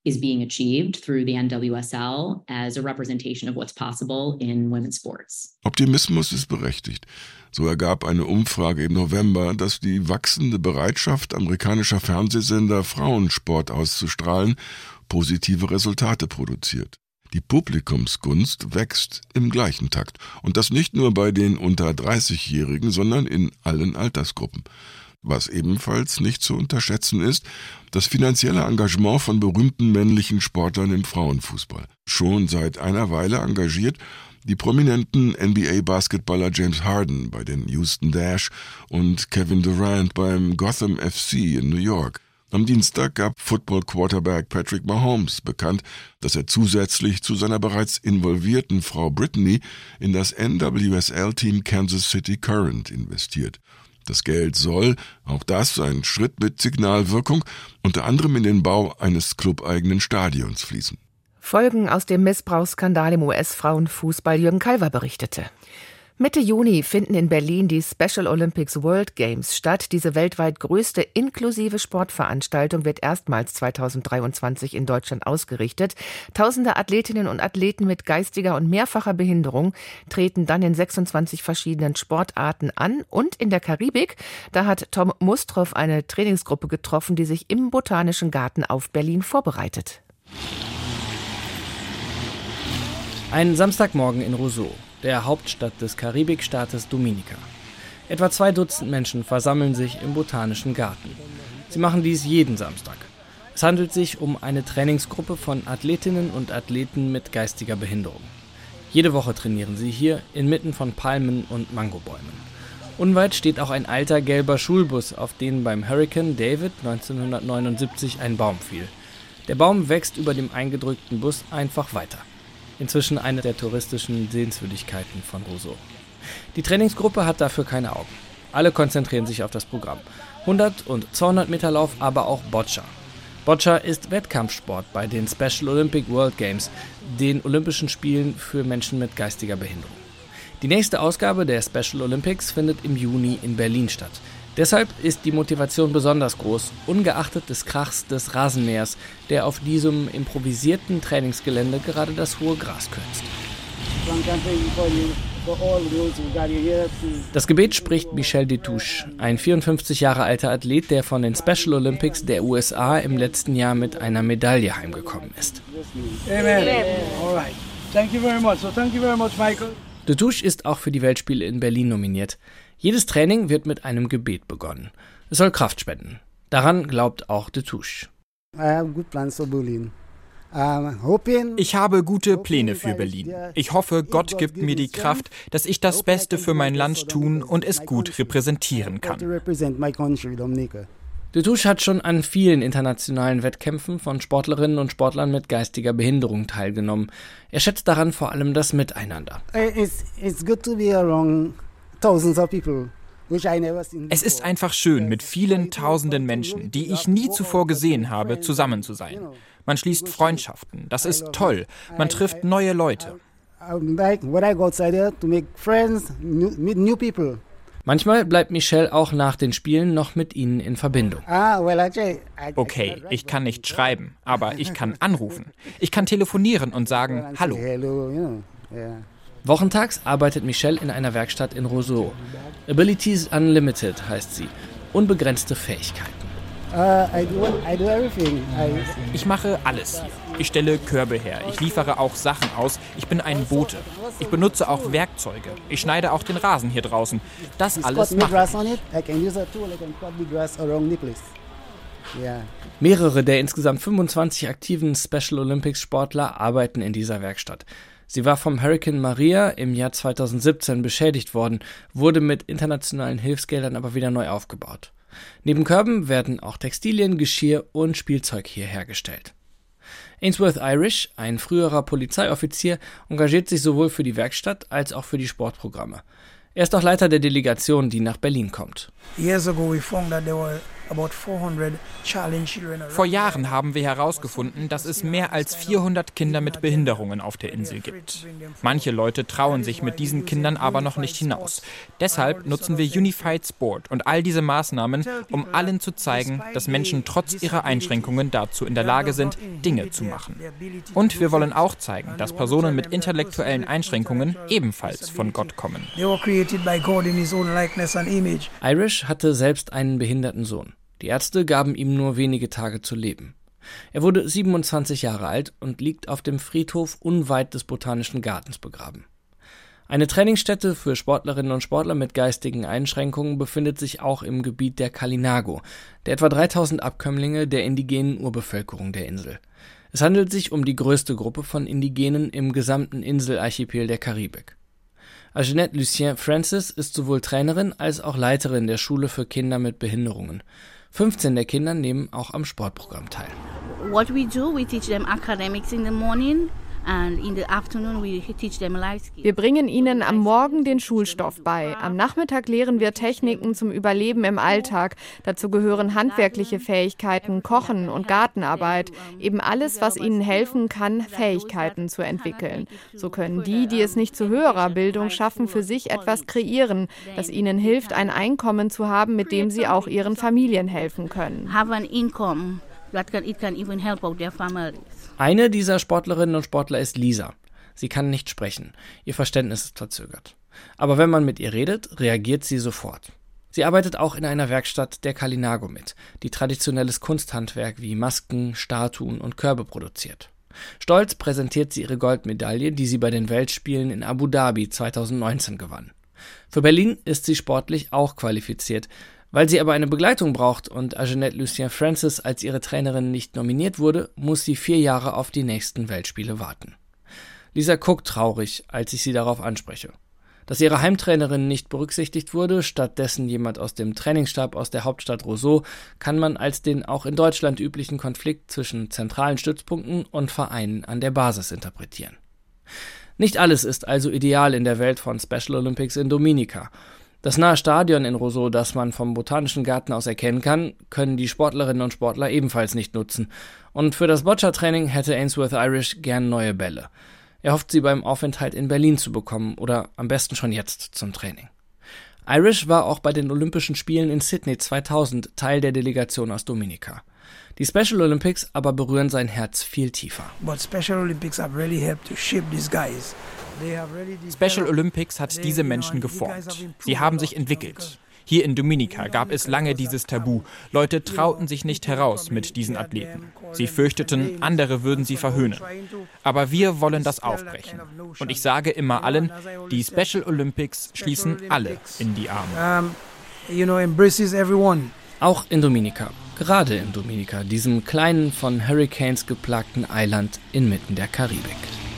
Speaker 4: is being achieved through the N W S L as a representation of what's possible in women's sports.
Speaker 1: Optimismus ist berechtigt. So ergab eine Umfrage im November, dass die wachsende Bereitschaft amerikanischer Fernsehsender, Frauensport auszustrahlen, positive Resultate produziert. Die Publikumsgunst wächst im gleichen Takt. Und das nicht nur bei den unter dreißigjährigen, sondern in allen Altersgruppen. Was ebenfalls nicht zu unterschätzen ist, das finanzielle Engagement von berühmten männlichen Sportlern im Frauenfußball. Schon seit einer Weile engagiert die prominenten N B A-Basketballer James Harden bei den Houston Dash und Kevin Durant beim Gotham F C in New York. Am Dienstag gab Football-Quarterback Patrick Mahomes bekannt, dass er zusätzlich zu seiner bereits involvierten Frau Brittany in das N W S L-Team Kansas City Current investiert. Das Geld soll, auch das ein Schritt mit Signalwirkung, unter anderem in den Bau eines clubeigenen Stadions fließen.
Speaker 2: Folgen aus dem Missbrauchsskandal im U S-Frauenfußball, Jürgen Kalver berichtete. Mitte Juni finden in Berlin die Special Olympics World Games statt. Diese weltweit größte inklusive Sportveranstaltung wird erstmals zweitausenddreiundzwanzig in Deutschland ausgerichtet. Tausende Athletinnen und Athleten mit geistiger und mehrfacher Behinderung treten dann in sechsundzwanzig verschiedenen Sportarten an. Und in der Karibik, da hat Tom Mustroff eine Trainingsgruppe getroffen, die sich im Botanischen Garten auf Berlin vorbereitet.
Speaker 5: Ein Samstagmorgen in Roseau, der Hauptstadt des Karibikstaates Dominica. Etwa zwei Dutzend Menschen versammeln sich im Botanischen Garten. Sie machen dies jeden Samstag. Es handelt sich um eine Trainingsgruppe von Athletinnen und Athleten mit geistiger Behinderung. Jede Woche trainieren sie hier inmitten von Palmen und Mangobäumen. Unweit steht auch ein alter gelber Schulbus, auf den beim Hurrikan David neunzehnhundertneunundsiebzig ein Baum fiel. Der Baum wächst über dem eingedrückten Bus einfach weiter. Inzwischen eine der touristischen Sehenswürdigkeiten von Roseau. Die Trainingsgruppe hat dafür keine Augen. Alle konzentrieren sich auf das Programm. hundert- und zweihundert Meter Lauf, aber auch Boccia. Boccia ist Wettkampfsport bei den Special Olympic World Games, den Olympischen Spielen für Menschen mit geistiger Behinderung. Die nächste Ausgabe der Special Olympics findet im Juni in Berlin statt. Deshalb ist die Motivation besonders groß, ungeachtet des Krachs des Rasenmähers, der auf diesem improvisierten Trainingsgelände gerade das hohe Gras kürzt. Das Gebet spricht Michel Destouches, ein vierundfünfzig Jahre alter Athlet, der von den Special Olympics der U S A im letzten Jahr mit einer Medaille heimgekommen ist.
Speaker 7: Amen. All right. Thank you very much. So thank you very much, Michael.
Speaker 5: Destouches ist auch für die Weltspiele in Berlin nominiert. Jedes Training wird mit einem Gebet begonnen. Es soll Kraft spenden. Daran glaubt auch Destouches.
Speaker 8: Ich habe gute Pläne für Berlin. Ich hoffe, Gott gibt mir die Kraft, dass ich das Beste für mein Land tun und es gut repräsentieren kann.
Speaker 5: Destouches hat schon an vielen internationalen Wettkämpfen von Sportlerinnen und Sportlern mit geistiger Behinderung teilgenommen. Er schätzt daran vor allem das Miteinander.
Speaker 7: Es ist einfach schön, mit vielen tausenden Menschen, die ich nie zuvor gesehen habe, zusammen zu sein. Man schließt Freundschaften, das ist toll, man trifft neue Leute.
Speaker 5: Manchmal bleibt Michel auch nach den Spielen noch mit ihnen in Verbindung.
Speaker 8: Okay, ich kann nicht schreiben, aber ich kann anrufen. Ich kann telefonieren und sagen, hallo.
Speaker 5: Wochentags arbeitet Michel in einer Werkstatt in Roseau. Abilities Unlimited heißt sie. Unbegrenzte Fähigkeiten.
Speaker 8: Ich mache alles hier. Ich stelle Körbe her, ich liefere auch Sachen aus, ich bin ein Bote. Ich benutze auch Werkzeuge. Ich schneide auch den Rasen hier draußen. Das alles mache ich.
Speaker 5: Mehrere der insgesamt fünfundzwanzig aktiven Special Olympics Sportler arbeiten in dieser Werkstatt. Sie war vom Hurrikan Maria im Jahr zweitausendsiebzehn beschädigt worden, wurde mit internationalen Hilfsgeldern aber wieder neu aufgebaut. Neben Körben werden auch Textilien, Geschirr und Spielzeug hier hergestellt. Ainsworth Irish, ein früherer Polizeioffizier, engagiert sich sowohl für die Werkstatt als auch für die Sportprogramme. Er ist auch Leiter der Delegation, die nach Berlin kommt.
Speaker 7: Years ago we found that there were Vor Jahren haben wir herausgefunden, dass es mehr als vierhundert Kinder mit Behinderungen auf der Insel gibt. Manche Leute trauen sich mit diesen Kindern aber noch nicht hinaus. Deshalb nutzen wir Unified Sport und all diese Maßnahmen, um allen zu zeigen, dass Menschen trotz ihrer Einschränkungen dazu in der Lage sind, Dinge zu machen. Und wir wollen auch zeigen, dass Personen mit intellektuellen Einschränkungen ebenfalls von Gott kommen.
Speaker 5: Irish hatte selbst einen behinderten Sohn. Die Ärzte gaben ihm nur wenige Tage zu leben. Er wurde siebenundzwanzig Jahre alt und liegt auf dem Friedhof unweit des Botanischen Gartens begraben. Eine Trainingsstätte für Sportlerinnen und Sportler mit geistigen Einschränkungen befindet sich auch im Gebiet der Kalinago, der etwa dreitausend Abkömmlinge der indigenen Urbevölkerung der Insel. Es handelt sich um die größte Gruppe von Indigenen im gesamten Inselarchipel der Karibik. Angenette Lucien Francis ist sowohl Trainerin als auch Leiterin der Schule für Kinder mit Behinderungen. fünfzehn der Kinder nehmen auch am Sportprogramm teil.
Speaker 6: What we do, we teach them academics in the morning.
Speaker 9: Wir bringen ihnen am Morgen den Schulstoff bei. Am Nachmittag lehren wir Techniken zum Überleben im Alltag. Dazu gehören handwerkliche Fähigkeiten, Kochen und Gartenarbeit. Eben alles, was ihnen helfen kann, Fähigkeiten zu entwickeln. So können die, die es nicht zu höherer Bildung schaffen, für sich etwas kreieren, das ihnen hilft, ein Einkommen zu haben, mit dem sie auch ihren Familien helfen können.
Speaker 6: Have an income that can, it can even help out their families.
Speaker 5: Eine dieser Sportlerinnen und Sportler ist Lisa. Sie kann nicht sprechen. Ihr Verständnis ist verzögert. Aber wenn man mit ihr redet, reagiert sie sofort. Sie arbeitet auch in einer Werkstatt der Kalinago mit, die traditionelles Kunsthandwerk wie Masken, Statuen und Körbe produziert. Stolz präsentiert sie ihre Goldmedaille, die sie bei den Weltspielen in Abu Dhabi zweitausendneunzehn gewann. Für Berlin ist sie sportlich auch qualifiziert. Weil sie aber eine Begleitung braucht und Angenette Lucien Francis als ihre Trainerin nicht nominiert wurde, muss sie vier Jahre auf die nächsten Weltspiele warten. Lisa guckt traurig, als ich sie darauf anspreche. Dass ihre Heimtrainerin nicht berücksichtigt wurde, stattdessen jemand aus dem Trainingsstab aus der Hauptstadt Roseau, kann man als den auch in Deutschland üblichen Konflikt zwischen zentralen Stützpunkten und Vereinen an der Basis interpretieren. Nicht alles ist also ideal in der Welt von Special Olympics in Dominica. Das nahe Stadion in Roseau, das man vom Botanischen Garten aus erkennen kann, können die Sportlerinnen und Sportler ebenfalls nicht nutzen. Und für das Boccia-Training hätte Ainsworth Irish gern neue Bälle. Er hofft, sie beim Aufenthalt in Berlin zu bekommen oder am besten schon jetzt zum Training. Irish war auch bei den Olympischen Spielen in Sydney zweitausend Teil der Delegation aus Dominica. Die Special Olympics aber berühren sein Herz viel tiefer.
Speaker 10: But Special Olympics have really helped to shape these guys.
Speaker 7: Special Olympics hat diese Menschen geformt. Sie haben sich entwickelt. Hier in Dominica gab es lange dieses Tabu. Leute trauten sich nicht heraus mit diesen Athleten. Sie fürchteten, andere würden sie verhöhnen. Aber wir wollen das aufbrechen. Und ich sage immer allen, die Special Olympics schließen alle in die Arme.
Speaker 5: Auch in Dominica. Gerade in Dominica, diesem kleinen, von Hurricanes geplagten Eiland inmitten der Karibik.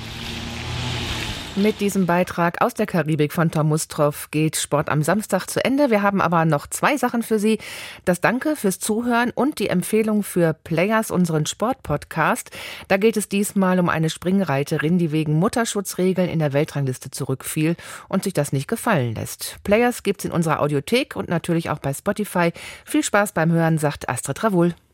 Speaker 2: Mit diesem Beitrag aus der Karibik von Tom Mustroff geht Sport am Samstag zu Ende. Wir haben aber noch zwei Sachen für Sie. Das Danke fürs Zuhören und die Empfehlung für Players, unseren Sportpodcast. Da geht es diesmal um eine Springreiterin, die wegen Mutterschutzregeln in der Weltrangliste zurückfiel und sich das nicht gefallen lässt. Players gibt's in unserer Audiothek und natürlich auch bei Spotify. Viel Spaß beim Hören, sagt Astrid Ravoul.